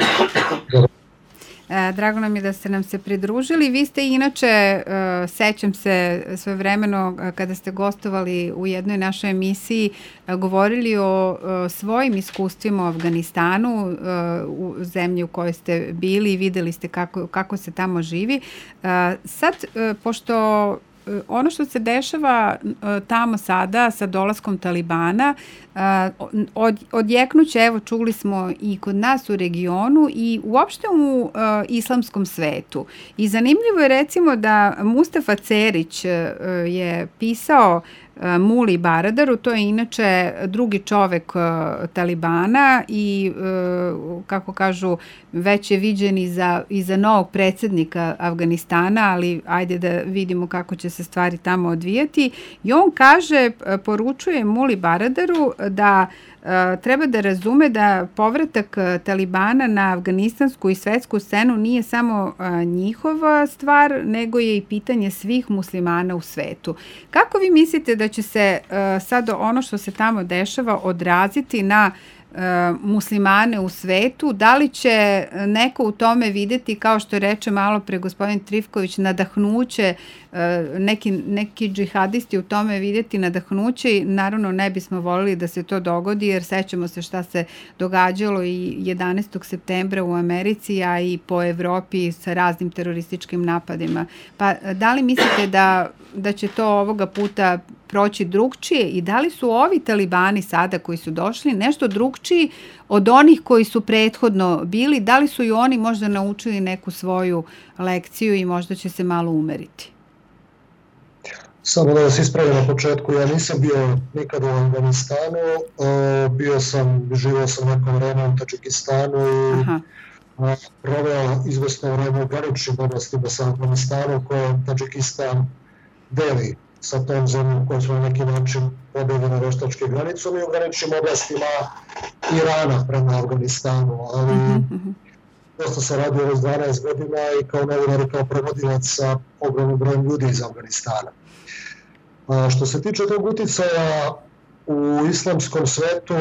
E, drago nam je da ste nam se pridružili. Vi ste inače, e, sećam se svojevremeno kada ste gostovali u jednoj našoj emisiji, e, govorili o e, svojim iskustvima u Afganistanu, e, u zemlji u kojoj ste bili i videli ste kako, kako se tamo živi. E, sad, e, pošto ono što se dešava tamo sada sa dolaskom Talibana, od, odjeknuće, evo čuli smo i kod nas u regionu i uopšte u islamskom svetu. I zanimljivo je recimo da Mustafa Cerić je pisao Muli Baradaru, to je inače drugi čovek Talibana i, kako kažu, već je viđen i za, i za novog predsjednika Afganistana, ali ajde da vidimo kako će se stvari tamo odvijati. I on kaže, poručuje Muli Baradaru da treba da razume da povratak Talibana na afganistansku i svetsku scenu nije samo njihova stvar, nego je i pitanje svih muslimana u svetu. Kako vi mislite da će se sad ono što se tamo dešava odraziti na muslimane u svetu? Da li će neko u tome videti, kao što reče malo pre gospodin Trifković, nadahnuće, neki, neki džihadisti u tome videti nadahnuće? Naravno ne bismo voljeli da se to dogodi, jer sećamo se šta se događalo i jedanaestog septembra u Americi, a i po Evropi sa raznim terorističkim napadima. Pa da li mislite da, da će to ovoga puta proći drugčije i da li su ovi Talibani sada koji su došli nešto drugčiji od onih koji su prethodno bili? Da li su i oni možda naučili neku svoju lekciju i možda će se malo umeriti? Samo da vas ispravim na početku, ja nisam bio nikad u Afganistanu, bio sam, živio sam neko vreme u Tadžikistanu i Aha. proveo izvesno vreme u graničnim oblastima sa Afganistanom koje Tadžikistan deli sa tom zemljom koju smo na neki način pobjeli na veštačke granicom i u graničnim oblastima Irana prema Afganistanu, ali mm-hmm. dosta se radi ovo s dvanaest godina i kao novinar i kao prevodilac sa ogromnim brojem ljudi iz Afganistana. A što se tiče tog uticaja u islamskom svetu,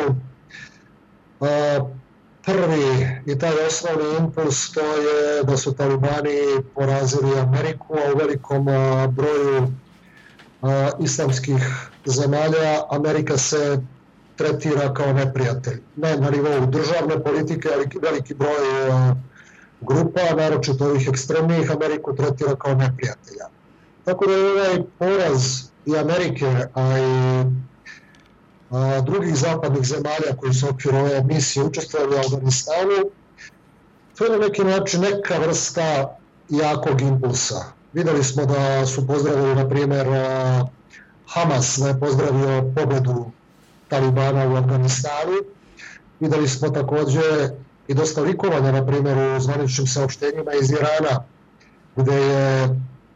a, prvi i taj osnovni impuls to je da su Talibani porazili Ameriku, a u velikom a, broju a, islamskih zemalja Amerika se tretira kao neprijatelj. Ne na nivou državne politike, ali veliki broj a, grupa, naročito ovih ekstremnijih, Ameriku tretira kao neprijatelja. Tako da je ovaj poraz i Amerike, a i a, drugih zapadnih zemalja koji su u okviru ove misije učestvovali u Afganistanu, to je na neki način neka vrsta jakog impulsa. Videli smo da su pozdravili, na primjer, Hamas da je pozdravio pobjedu Talibana u Afganistanu. Videli smo također i dosta likovanja, na primjer, u zvaničnim saopštenjima iz Irana, gdje je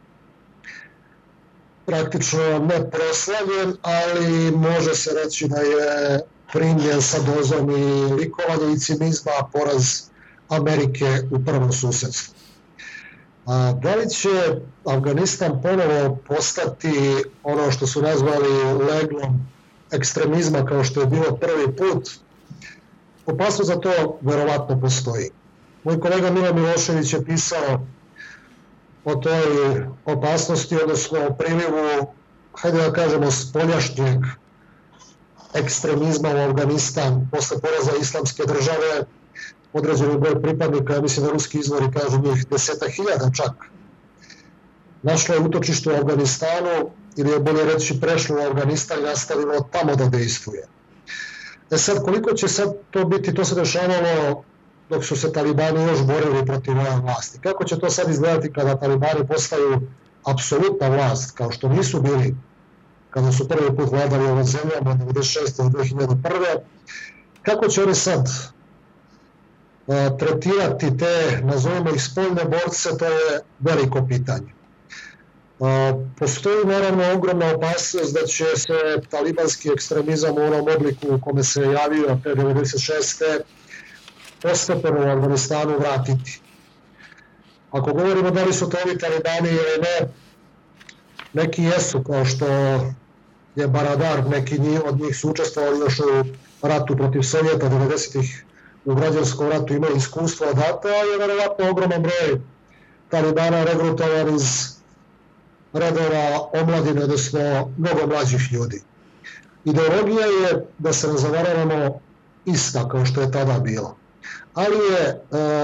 praktično ne proslavljen, ali može se reći da je primljen sa dozom i likovanja i cinizma poraz Amerike u prvom susjedstvu. A da li će Afganistan ponovo postati ono što su nazvali leglom ekstremizma kao što je bilo prvi put? Opasnost za to verovatno postoji. Moj kolega Milo Milošević je pisao o toj opasnosti, odnosno o prilivu, hajde da kažemo, spoljašnjeg ekstremizma u Afganistan posle poraza Islamske države. Određeni broj pripadnika, ja mislim da ruski izvori kažu njih deseta hiljada čak, našlo je utočište u Afganistanu, ili je bolje reći prešlo u Afganistan i nastavilo tamo da dejstvuje. E sad, koliko će sad to biti, to se dešavalo dok su se talibani još borili protiv ove vlasti. Kako će to sad izgledati kada talibani postaju apsolutna vlast, kao što nisu bili kada su prvi put vladali ovom zemljom od devedeset šeste do dve hiljade prve. Kako će oni sad a, tretirati te, nazovimo ih, spoljne borce, to je veliko pitanje. A, postoji naravno ogromna opasnost da će se talibanski ekstremizam u onom obliku u kome se javio te devedeset šeste postepeno u Afganistanu vratiti. Ako govorimo da li su to ovi talibani ili ne, neki jesu, kao što je Baradar, neki od njih su učestvovali još u ratu protiv Sovjeta devedesetih, u građanskom ratu imaju iskustvo odatle, a je verovatno ogroman broj talibana regrutovan iz redova omladine, odnosno mnogo mlađih ljudi. Ideologija je, da se ne zavaravamo, ista kao što je tada bila. Ali je e,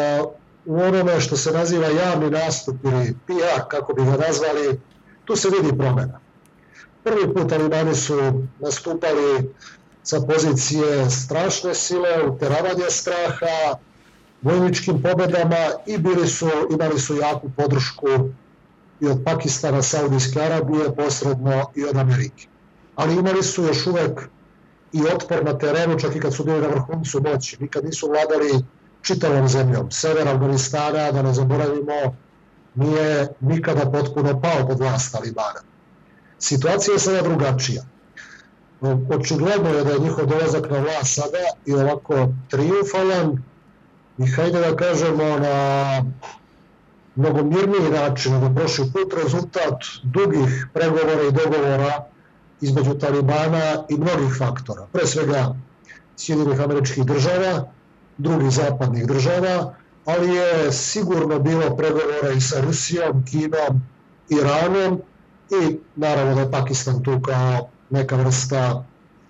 u onome što se naziva javni nastup ili P R, kako bi ga nazvali, tu se vidi promjena. Prvi put talibani su nastupali sa pozicije strašne sile, uteravanje straha, vojničkim pobedama i bili su, imali su jaku podršku i od Pakistana, Saudijske Arabije, posredno i od Amerike. Ali imali su još uvek i otpor na terenu, čak i kad su bili na vrhuncu moći. Nikad nisu vladali čitavom zemljom. Sever Afganistana, da ne zaboravimo, nije nikada potpuno pao pod vlast talibana. Situacija je sada drugačija. Očigledno je da je njihov dolazak na vlast sada i ovako triumfalan i hajde da kažemo na mnogo mirniji način nego prošli put, rezultat dugih pregovora i dogovora između talibana i mnogih faktora. Pre svega Sjedinjenih Američkih Država, drugih zapadnih država, ali je sigurno bilo pregovora i sa Rusijom, Kinom, Iranom i naravno da je Pakistan tu kao neka vrsta,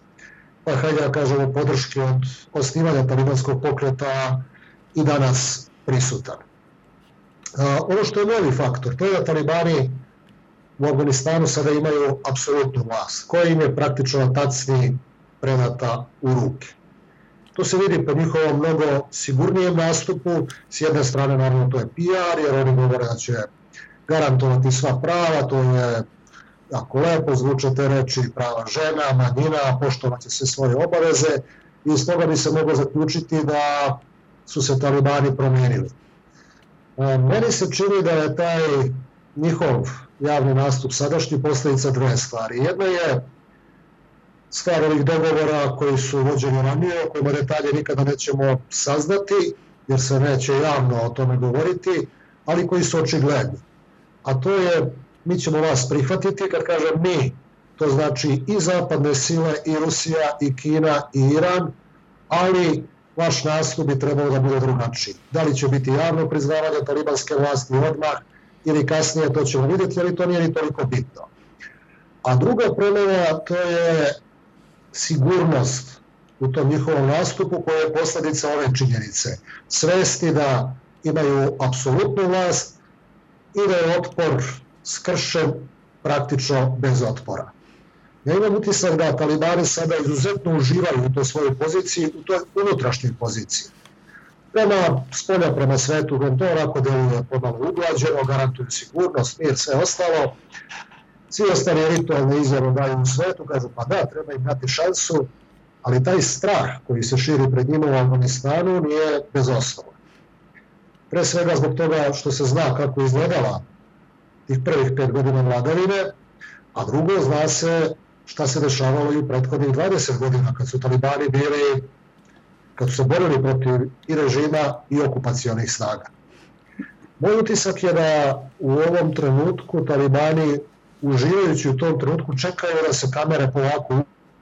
pa hajde da kažemo, podrške od osnivanja talibanskog pokreta i danas prisutan. A, ono što je novi faktor, to je da talibani u Afganistanu sada imaju apsolutnu vlast, koja im je praktično na tacni predata u ruke. To se vidi po njihovom mnogo sigurnijem nastupu, s jedne strane naravno to je P R, jer oni govore da će garantovati sva prava, to je jako lepo, zvuče te reči, prava žena, manjina, poštovat će sve svoje obaveze i iz toga bi se moglo zaključiti da su se talibani promijenili. Meni se čini da je taj njihov javni nastup sadašnji posljedica dve stvari. Jedna je stvar ovih dogovora koji su vođeni ranije, o kojima detalje nikada nećemo saznati, jer se neće javno o tome govoriti, ali koji su očigledni. A to je, mi ćemo vas prihvatiti, kad kažem mi, to znači i zapadne sile, i Rusija, i Kina, i Iran, ali vaš nastup bi trebalo da bude drugačiji. Da li će biti javno priznavanje talibanske vlasti odmah ili kasnije, to ćemo vidjeti, ali to nije ni toliko bitno. A druga promjena, to je sigurnost u tom njihovom nastupu koja je posljedica ove činjenice. Svesti da imaju apsolutnu vlast i da je otpor skršen praktično bez otpora. Ja imam utisak da talibani sada izuzetno uživaju u toj svojoj poziciji, u toj unutrašnjoj poziciji. Prema spolja, prema svetu, to onako deluje pomalo uglađeno, garantuju sigurnost, mir, sve ostalo. Svi ostali ritualne izjave daju u svetu, kažu pa da, treba im dati šansu, ali taj strah koji se širi pred njima u Afganistanu nije bez osnova. Pre svega zbog toga što se zna kako je izgledala tih prvih pet godina vladavine, a drugo, zna se šta se dešavalo i u prethodnih dvadeset godina kad su talibani bili, kad su se borili protiv i režima i okupacionih snaga. Moj utisak je da u ovom trenutku talibani, uživajući u tom trenutku, čekaju da se kamere polako...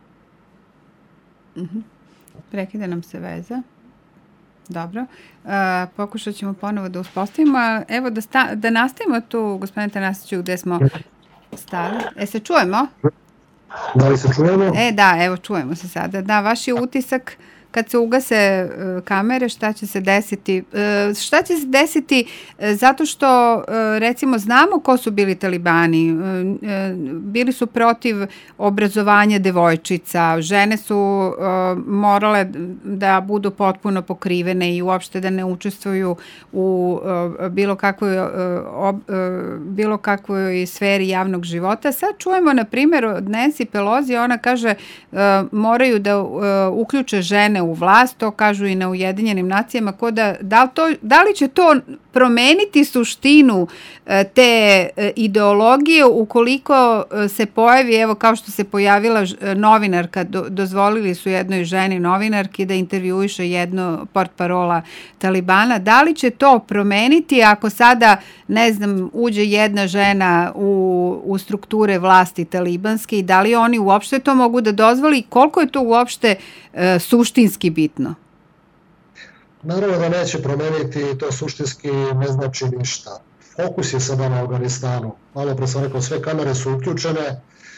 Mm-hmm. Prekida nam se veza. Dobro. Uh, pokušat ćemo ponovo da uspostavimo. Evo da, sta, da nastavimo tu, gospodine Tanasiću, gde smo stali. E, se čujemo? Da li se čujemo? E, da, evo, čujemo se sada. Da, vaš je utisak kad se ugase uh, kamere, šta će se desiti? Uh, šta će se desiti uh, zato što, uh, recimo, znamo ko su bili talibani. Uh, uh, bili su protiv obrazovanja devojčica. Žene su uh, morale da budu potpuno pokrivene i uopšte da ne učestvuju u uh, bilo kakvoj, uh, ob, uh, bilo kakvoj sferi javnog života. Sad čujemo, na primjer, od Nancy Pelosi, ona kaže uh, moraju da uh, uključe žene u vlast, to kažu i na Ujedinjenim nacijama, ko da, da, li to, da li će to promeniti suštinu te ideologije ukoliko se pojavi, evo kao što se pojavila novinarka, do, dozvolili su jednoj ženi novinarki da intervjuiše jedno portparola Talibana, da li će to promeniti ako sada, ne znam, uđe jedna žena u, u strukture vlasti talibanske i da li oni uopšte to mogu da dozvoli i koliko je to uopšte e, suštinski bitno? Naravno da neće promeniti, to suštinski ne znači ništa. Fokus je sada na Afganistanu. Malo pre sam rekao, sve kamere su uključene.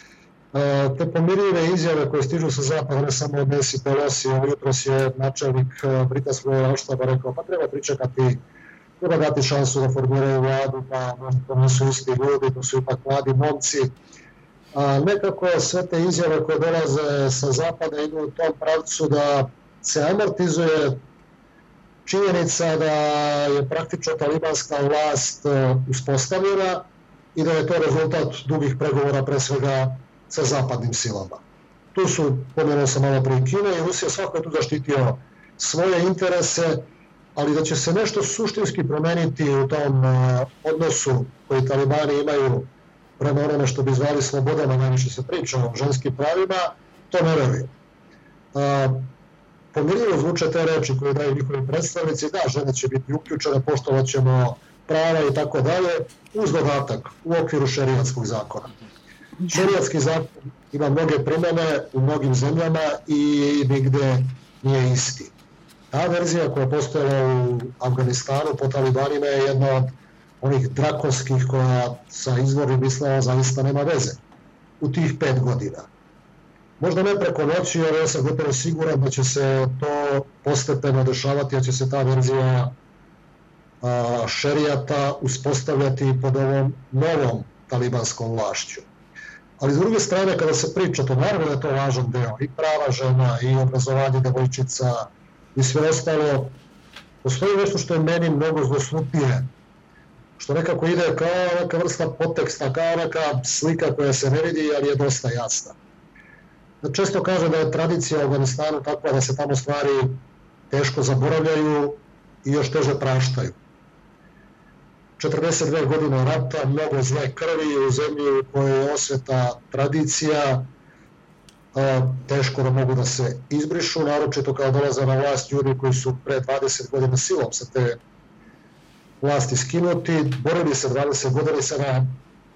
Te pomirljive izjave koje stižu sa zapada, ne samo od Nancy Pelosi, jutros je načelnik britanskog generalštaba rekao, pa treba pričekati, treba dati šansu da formiraju vladu, pa to nisu isti ljudi, to su ipak mladi momci. A nekako sve te izjave koje dolaze sa zapada idu u tom pravcu da se amortizuje činjenica da je praktično talibanska vlast uspostavljena i da je to rezultat dugih pregovora pre svega sa zapadnim silama. Tu su, pomenuo sam malo pre Kina i Rusija, svako je tu zaštitio svoje interese, ali da će se nešto suštinski promeniti u tom odnosu koji talibani imaju prema onome što bi zvali slobodama, najviše se priča o ženskim pravima, to ne verujem. Pomirljivo zvuče te reči koje daju njihovi predstavnici, da, žene će biti uključene, poštovat ćemo prava i tako dalje, uz dodatak u okviru šerijatskog zakona. Šerijatski zakon ima mnoge primene u mnogim zemljama i nigde nije isti. Ta verzija koja je postojala u Afganistanu po talibanima je jedna od onih drakonskih koja sa izvornim islamom zaista nema veze u tih pet godina. Možda ne preko noći, ali ja sam gotovo siguran da će se to postepeno dešavati, da će se ta verzija a, šerijata uspostavljati pod ovom novom talibanskom vlašću. Ali s druge strane, kada se priča, to naravno je to važan deo, i prava žena, i obrazovanje devojčica, i sve ostalo, postoji nešto što je meni mnogo zloslutnije, što nekako ide kao neka vrsta podteksta, kao neka slika koja se ne vidi, ali je dosta jasna. Često kaže da je tradicija u Afganistanu takva da se tamo stvari teško zaboravljaju i još teže praštaju. četrdeset dve godine rata, mnogo zle krvi u zemlji u kojoj je osveta tradicija, teško da mogu da se izbrišu, naročito kao dolaze na vlast ljudi koji su pre dvadeset godina silom sa te vlasti skinuti, borili se dvadeset godina i sada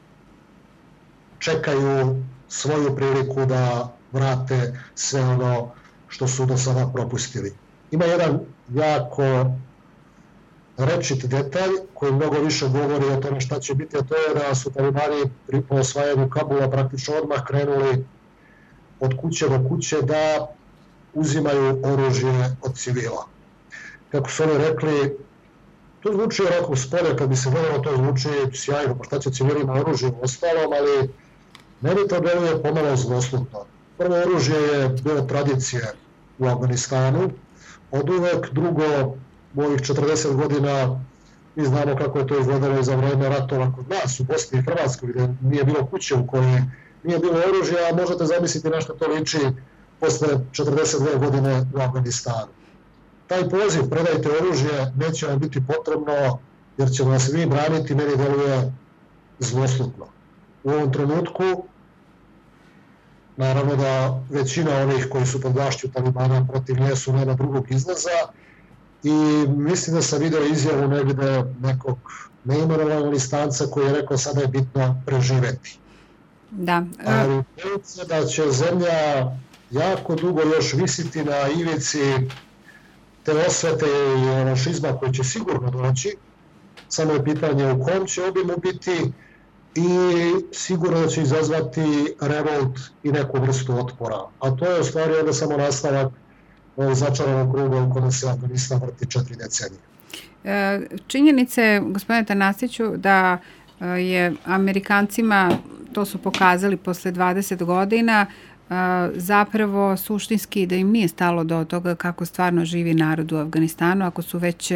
čekaju svoju priliku da vrate sve ono što su do sada propustili. Ima jedan jako rečit detalj koji mnogo više govori o tome šta će biti, a to je da su talibani pri osvajanju Kabula praktično odmah krenuli od kuće do kuće da uzimaju oružje od civila. Kako su oni rekli, to zvuči ovako spolje, kad bi se gledalo, to zvuči sjajno, pa šta će civilima oružje u ostalom, ali meni to deluje pomalo zloslutno. Prvo, oružje je bilo tradicije u Afganistanu, od uvek. Drugo, u ovih četrdeset godina mi znamo kako je to izgledalo i za vreme ratova kod nas u Bosni i Hrvatskoj, gde nije bilo kuće u kojoj nije bilo oružja, a možete zamisliti na što to liči posle četrdeset dve godine u Afganistanu. Taj poziv, predajte oružje, neće vam biti potrebno jer će vas vi braniti, meni deluje zloslutno. U ovom trenutku, naravno da većina onih koji su pod vlašću talibana protiv nje su nema drugog izlaza i mislim da sam video izjavu negde nekog neimenovanog Afganistanca koji je rekao sada je bitno preživeti. Da. Ali bojim se da će zemlja jako dugo još visiti na ivici te osvete i revanšizma koji će sigurno doći, samo je pitanje u kom će obimu biti i sigurno će izazvati revolt i neku vrstu otpora. A to je u stvari onda samo nastavak ovog začaranog kruga u kome se Afganistan vrti četiri decenije. Činjenica je, gospodine Tanasiću, da je Amerikancima, to su pokazali posle dvadeset godina, zapravo suštinski da im nije stalo do toga kako stvarno živi narod u Afganistanu, ako su već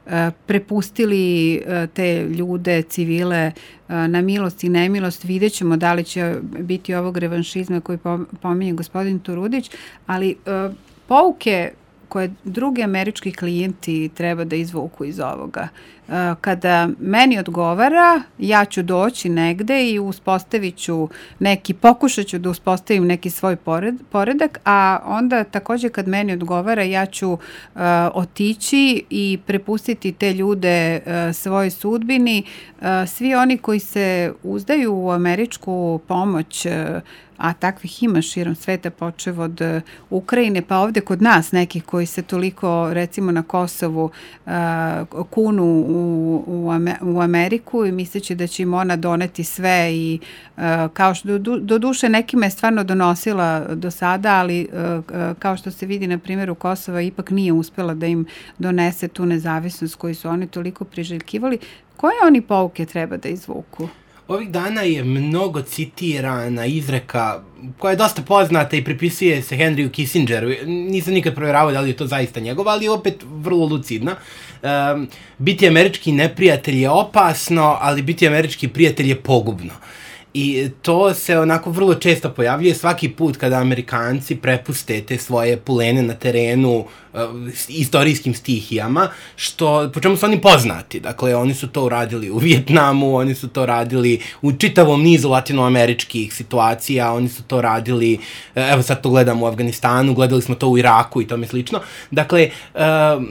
prepustili te ljude, civile na milost i nemilost. Vidjet ćemo da li će biti ovog revanšizma koji pominje gospodin Turudić, ali pouke koje drugi američki klijenti treba da izvuku iz ovoga. Kada meni odgovara, ja ću doći negde i uspostavit ću neki, pokušat ću da uspostavim neki svoj pored, poredak, a onda takođe kad meni odgovara, ja ću uh, otići i prepustiti te ljude uh, svojoj sudbini. Uh, svi oni koji se uzdaju u američku pomoć, uh, a takvih ima širom sveta, počev od uh, Ukrajine, pa ovde kod nas nekih koji se toliko, recimo na Kosovu, uh, kunu u, u, u Ameriku i misleći da će im ona doneti sve i uh, kao što do, do duše nekima je stvarno donosila do sada, ali uh, kao što se vidi na primjeru Kosova ipak nije uspela da im donese tu nezavisnost koju su oni toliko priželjkivali. Koje oni pouke treba da izvuku? Ovih dana je mnogo citirana izreka koja je dosta poznata i pripisuje se Henryu Kissingeru. Nisam nikad provjeravao da li je to zaista njegova, ali je opet vrlo lucidna. Um, biti američki neprijatelj je opasno, ali biti američki prijatelj je pogubno. I to se onako vrlo često pojavljuje svaki put kada Amerikanci prepuste te svoje pulene na terenu uh, istorijskim stihijama, što, po čemu su oni poznati. Dakle, oni su to uradili u Vijetnamu, oni su to radili u čitavom nizu latinoameričkih situacija, oni su to radili, evo sad to gledamo u Afganistanu, gledali smo to u Iraku i tome slično. Dakle, uh,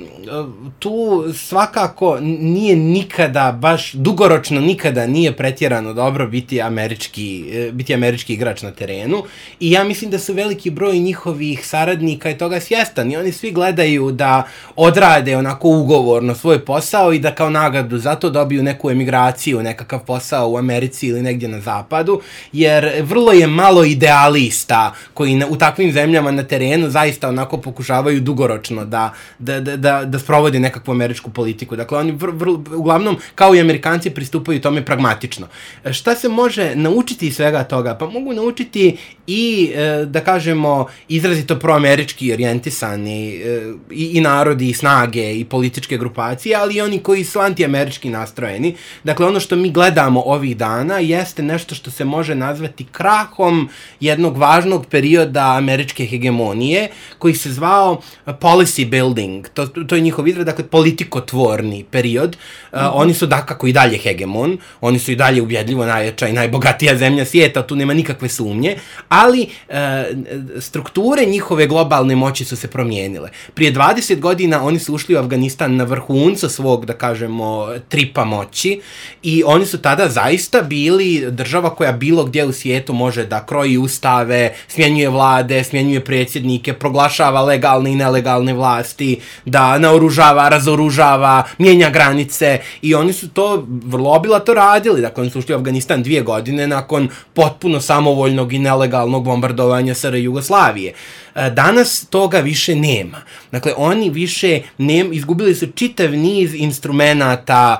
tu svakako nije nikada, baš dugoročno nikada nije pretjerano dobro biti američki Američki, biti američki igrač na terenu i ja mislim da su veliki broj njihovih saradnika i toga svjestan i oni svi gledaju da odrade onako ugovorno svoj posao i da kao nagradu zato dobiju neku emigraciju, nekakav posao u Americi ili negdje na zapadu, jer vrlo je malo idealista koji na, u takvim zemljama na terenu zaista onako pokušavaju dugoročno da, da, da, da, da sprovode nekakvu američku politiku. Dakle, oni vr, vr, uglavnom kao i Amerikanci pristupaju tome pragmatično. Šta se može naučiti svega toga? Pa mogu naučiti i, e, da kažemo, izrazito proamerički orijentisani e, i, i narodi, i snage, i političke grupacije, ali i oni koji su antiamerički nastrojeni. Dakle, ono što mi gledamo ovih dana jeste nešto što se može nazvati krahom jednog važnog perioda američke hegemonije, koji se zvao policy building. To, to je njihov izraz, dakle, politikotvorni period. E, mm-hmm. Oni su dakako i dalje hegemon, oni su i dalje ubjedljivo najjača i najbogatija zemlja svijeta, tu nema nikakve sumnje, ali e, strukture njihove globalne moći su se promijenile. Prije dvadeset godina oni su ušli u Afganistan na vrhuncu svog, da kažemo, tripa moći i oni su tada zaista bili država koja bilo gdje u svijetu može da kroji ustave, smjenjuje vlade, smjenjuje predsjednike, proglašava legalne i nelegalne vlasti, da naoružava, razoružava, mijenja granice i oni su to vrlo obilato radili. Dakle, oni su ušli u Afganistan dvije godine nakon potpuno samovoljnog i nelegalnog bombardovanja S R Jugoslavije. Danas toga više nema. Dakle, oni više ne, izgubili su čitav niz instrumenata,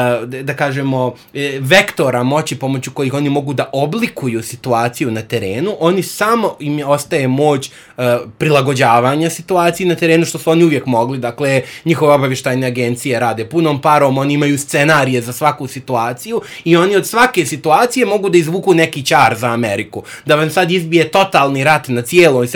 da kažemo, vektora moći pomoću kojih oni mogu da oblikuju situaciju na terenu. Oni samo im ostaje moć prilagođavanja situaciji na terenu, što su oni uvijek mogli. Dakle, njihove obavještajne agencije rade punom parom, oni imaju scenarije za svaku situaciju i oni od svake situacije mogu da izvuku neki ćar za Ameriku. Da vam sad izbije totalni rat na cijeloj srednjoj, cijeloj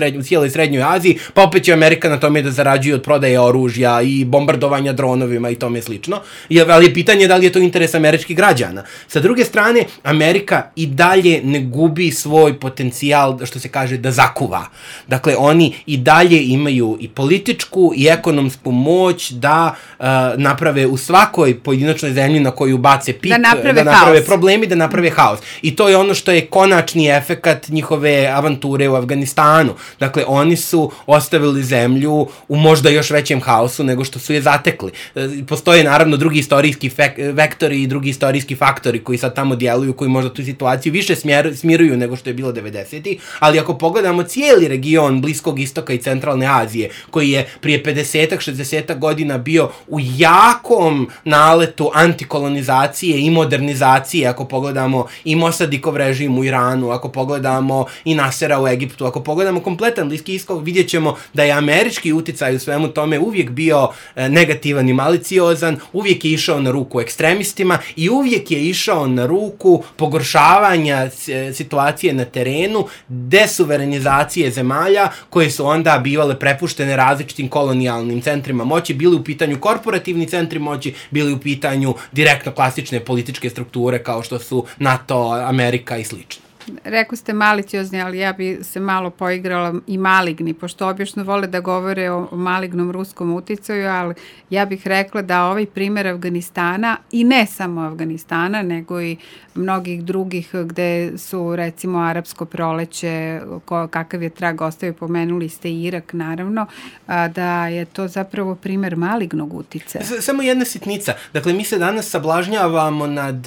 cijeloj Srednjoj Aziji, pa opet će Amerika na tome da zarađuje od prodaje oružja i bombardovanja dronovima i tome slično. Ali je pitanje da li je to interes američkih građana. Sa druge strane, Amerika i dalje ne gubi svoj potencijal, što se kaže, da zakuva. Dakle, oni i dalje imaju i političku i ekonomsku moć da uh, naprave u svakoj pojedinačnoj zemlji na koju bace pik, da naprave, da naprave problemi, da naprave haos. I to je ono što je konačni efekat njihove avanture u Afganistanu. Dakle, oni su ostavili zemlju u možda još većem haosu nego što su je zatekli. Postoje naravno drugi istorijski fek- vektori i drugi istorijski faktori koji sad tamo djeluju, koji možda tu situaciju više smjer, smiruju nego što je bilo devedesetih, ali ako pogledamo cijeli region Bliskog istoka i Centralne Azije, koji je prije pedeset šezdeset godina bio u jakom naletu antikolonizacije i modernizacije, ako pogledamo i Mosadikov režim u Iranu, ako pogledamo i Nasera u Egiptu, ako pogledamo kompletan Bliski istok, vidjet ćemo da je američki uticaj u svemu tome uvijek bio negativan i maliciozan, uvijek je išao na ruku ekstremistima i uvijek je išao na ruku pogoršavanja situacije na terenu, desuverenizacije zemalja koje su onda bivale prepuštene različitim kolonijalnim centrima moći, bili u pitanju korporativni centri moći, bili u pitanju direktno klasične političke strukture kao što su NATO, Amerika i slično. Rekao ste maliciozni, ali ja bi se malo poigrala i maligni, pošto obično vole da govore o malignom ruskom uticaju, ali ja bih rekla da ovaj primjer Afganistana, i ne samo Afganistana, nego i mnogih drugih gde su recimo arapsko proleće, ko, kakav je trag ostavio, pomenuli ste Irak naravno, a, da je to zapravo primjer malignog uticaja. Samo jedna sitnica. Dakle, mi se danas sablažnjavamo nad,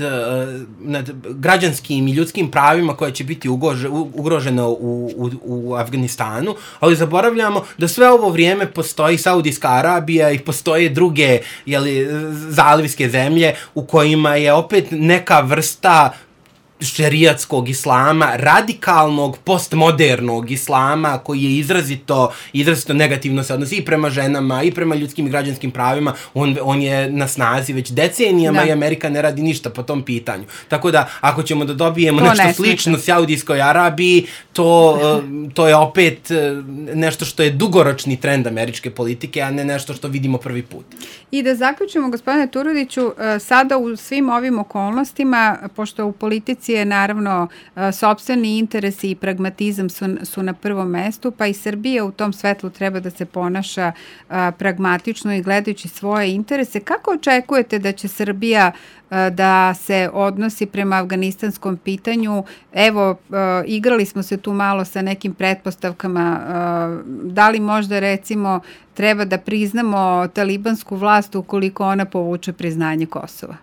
nad građanskim i ljudskim pravima koje će biti ugože, ugroženo u, u, u Afganistanu, ali zaboravljamo da sve ovo vrijeme postoji Saudijska Arabija i postoje druge jeli, zalivske zemlje u kojima je opet neka vrsta šerijatskog islama, radikalnog, postmodernog islama koji je izrazito, izrazito negativno se odnosi i prema ženama i prema ljudskim i građanskim pravima. On, on je na snazi već decenijama da. I Amerika ne radi ništa po tom pitanju. Tako da, ako ćemo da dobijemo to nešto slično Saudijskoj Arabiji, to, to je opet nešto što je dugoročni trend američke politike, a ne nešto što vidimo prvi put. I da zaključimo, gospodine Turudiću, sada u svim ovim okolnostima, pošto u politici je naravno sopstveni interesi i pragmatizam su, su na prvom mestu, pa i Srbija u tom svetlu treba da se ponaša a, pragmatično i gledajući svoje interese. Kako očekujete da će Srbija a, da se odnosi prema afganistanskom pitanju? Evo, a, igrali smo se tu malo sa nekim pretpostavkama. A, da li možda recimo treba da priznamo talibansku vlast ukoliko ona povuče priznanje Kosova?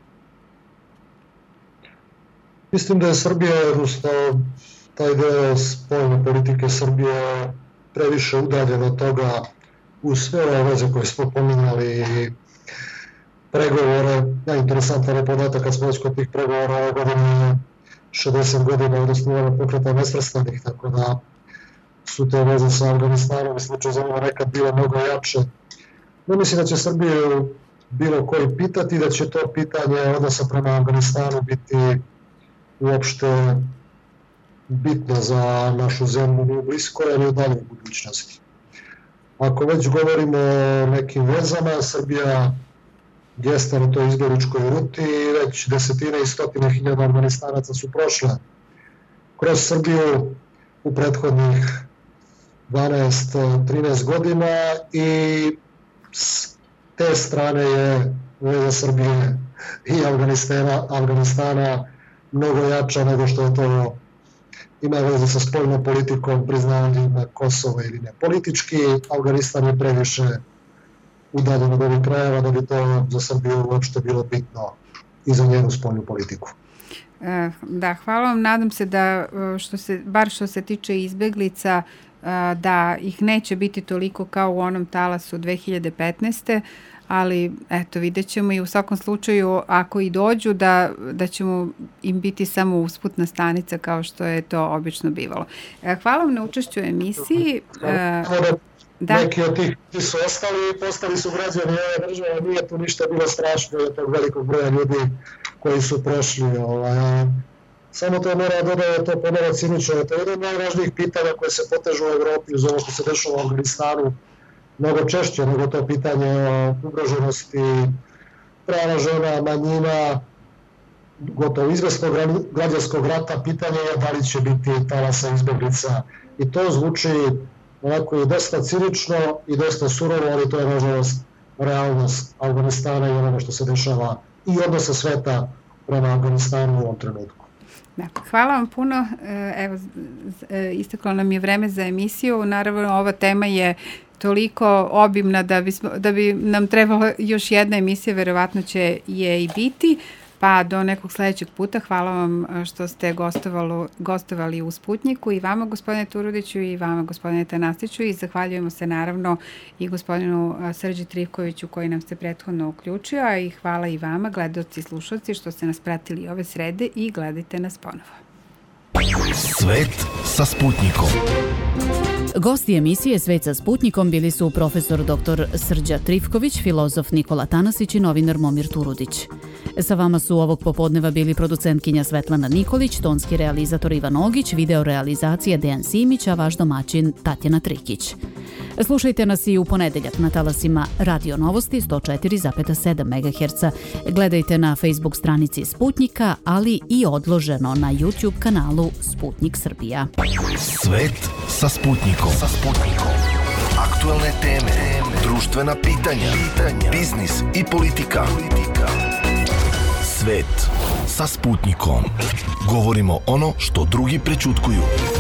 Mislim da je Srbija, odnosno taj deo spoljne politike Srbije previše udaljen od toga u sve ove veze koje smo pominjali i pregovore. Ja, interesantan je podatak kad smo već kod tih pregovora ove godine šezdeset godina od osnivanja Pokreta nesvrstanih, tako da su te veze sa Afganistanom i slučaj za ovo nekad bile mnogo jače. No, mislim da će Srbiju bilo koji pitati, da će to pitanje odnosa prema Afganistanu biti uopšte bitno za našu zemlju ni u bliskoj, ali u daljoj budućnosti. Ako već govorimo o nekim vezama, Srbija jeste na toj izbjegličkoj ruti i već desetine i stotine hiljada Afganistanaca su prošle kroz Srbiju u prethodnih dvanaest trinaest godina i s te strane je veza Srbije i Afganistana, Afganistana mnogo jača nego što je to ima veze sa spoljnom politikom, priznavanjem Kosova ili ne. Politički Afganistan je previše udaljen od ovih krajeva da bi to za Srbiju uopšte bilo bitno i za njenu spoljnu politiku. Da, hvala vam. Nadam se da, što se, bar što se tiče izbeglica, da ih neće biti toliko kao u onom talasu dve hiljade petnaeste. Ali eto, vidjet ćemo i u svakom slučaju ako i dođu da, da ćemo im biti samo usputna stanica kao što je to obično bivalo. Hvala vam na učešću u emisiji. Da. Neki od tih ti su ostali i postali su građani ove države, nije tu ništa bilo strašno od tog velikog broja ljudi koji su prošli. Ovaj, Samo to mora dodati to ponovo cinično. To je jedno od najvažnijih pitanja koje se potežu u Evropi uz ovo što se dešava u Afganistanu mnogo češće nego to pitanje o ugroženosti prava žena, manjina, gotovo izvesnog građanskog rata. Pitanje je da li će biti talasa izbeglica. I to zvuči onako i dosta cinično i dosta surovo, ali to je nažalost realnost Afganistana i onoga što se dešava i odnosa sveta prema Afganistanu u ovom trenutku. Dakle, hvala vam puno. Evo, isteklo nam je vreme za emisiju. Naravno, ova tema je toliko obimna da, bismo, da bi nam trebala još jedna emisija, verovatno će je i biti. Pa do nekog sledećeg puta. Hvala vam što ste gostovali, gostovali u Sputniku i vama, gospodine Turudiću, i vama, gospodine Tanastiću, i zahvaljujemo se naravno i gospodinu Srđi Trivkoviću koji nam se prethodno uključio, a i hvala i vama, gledaoci i slušalci, što ste nas pratili ove srede i gledajte nas ponovo. Svet sa Sputnikom. Gosti emisije Svet sa Sputnikom bili su profesor doktor Srđa Trivković, filozof Nikola Tanasić i novinar Momir Turudić. Sa vama su ovog popodneva bili producentkinja Svetlana Nikolić, tonski realizator Ivan Ogić, video realizacija Dejan Simić, a vaš domaćin Tatjana Trikić. Slušajte nas i u ponedeljak na talasima Radio Novosti sto četiri zarez sedam megaherca. Gledajte na Facebook stranici Sputnika, ali i odloženo na YouTube kanalu Sputnik Srbija. Svet sa Sputnikom. Sa Sputnikom. Aktuelne teme, društvena pitanja, biznis i politika. Svet sa Sputnikom. Govorimo ono što drugi prećutkuju.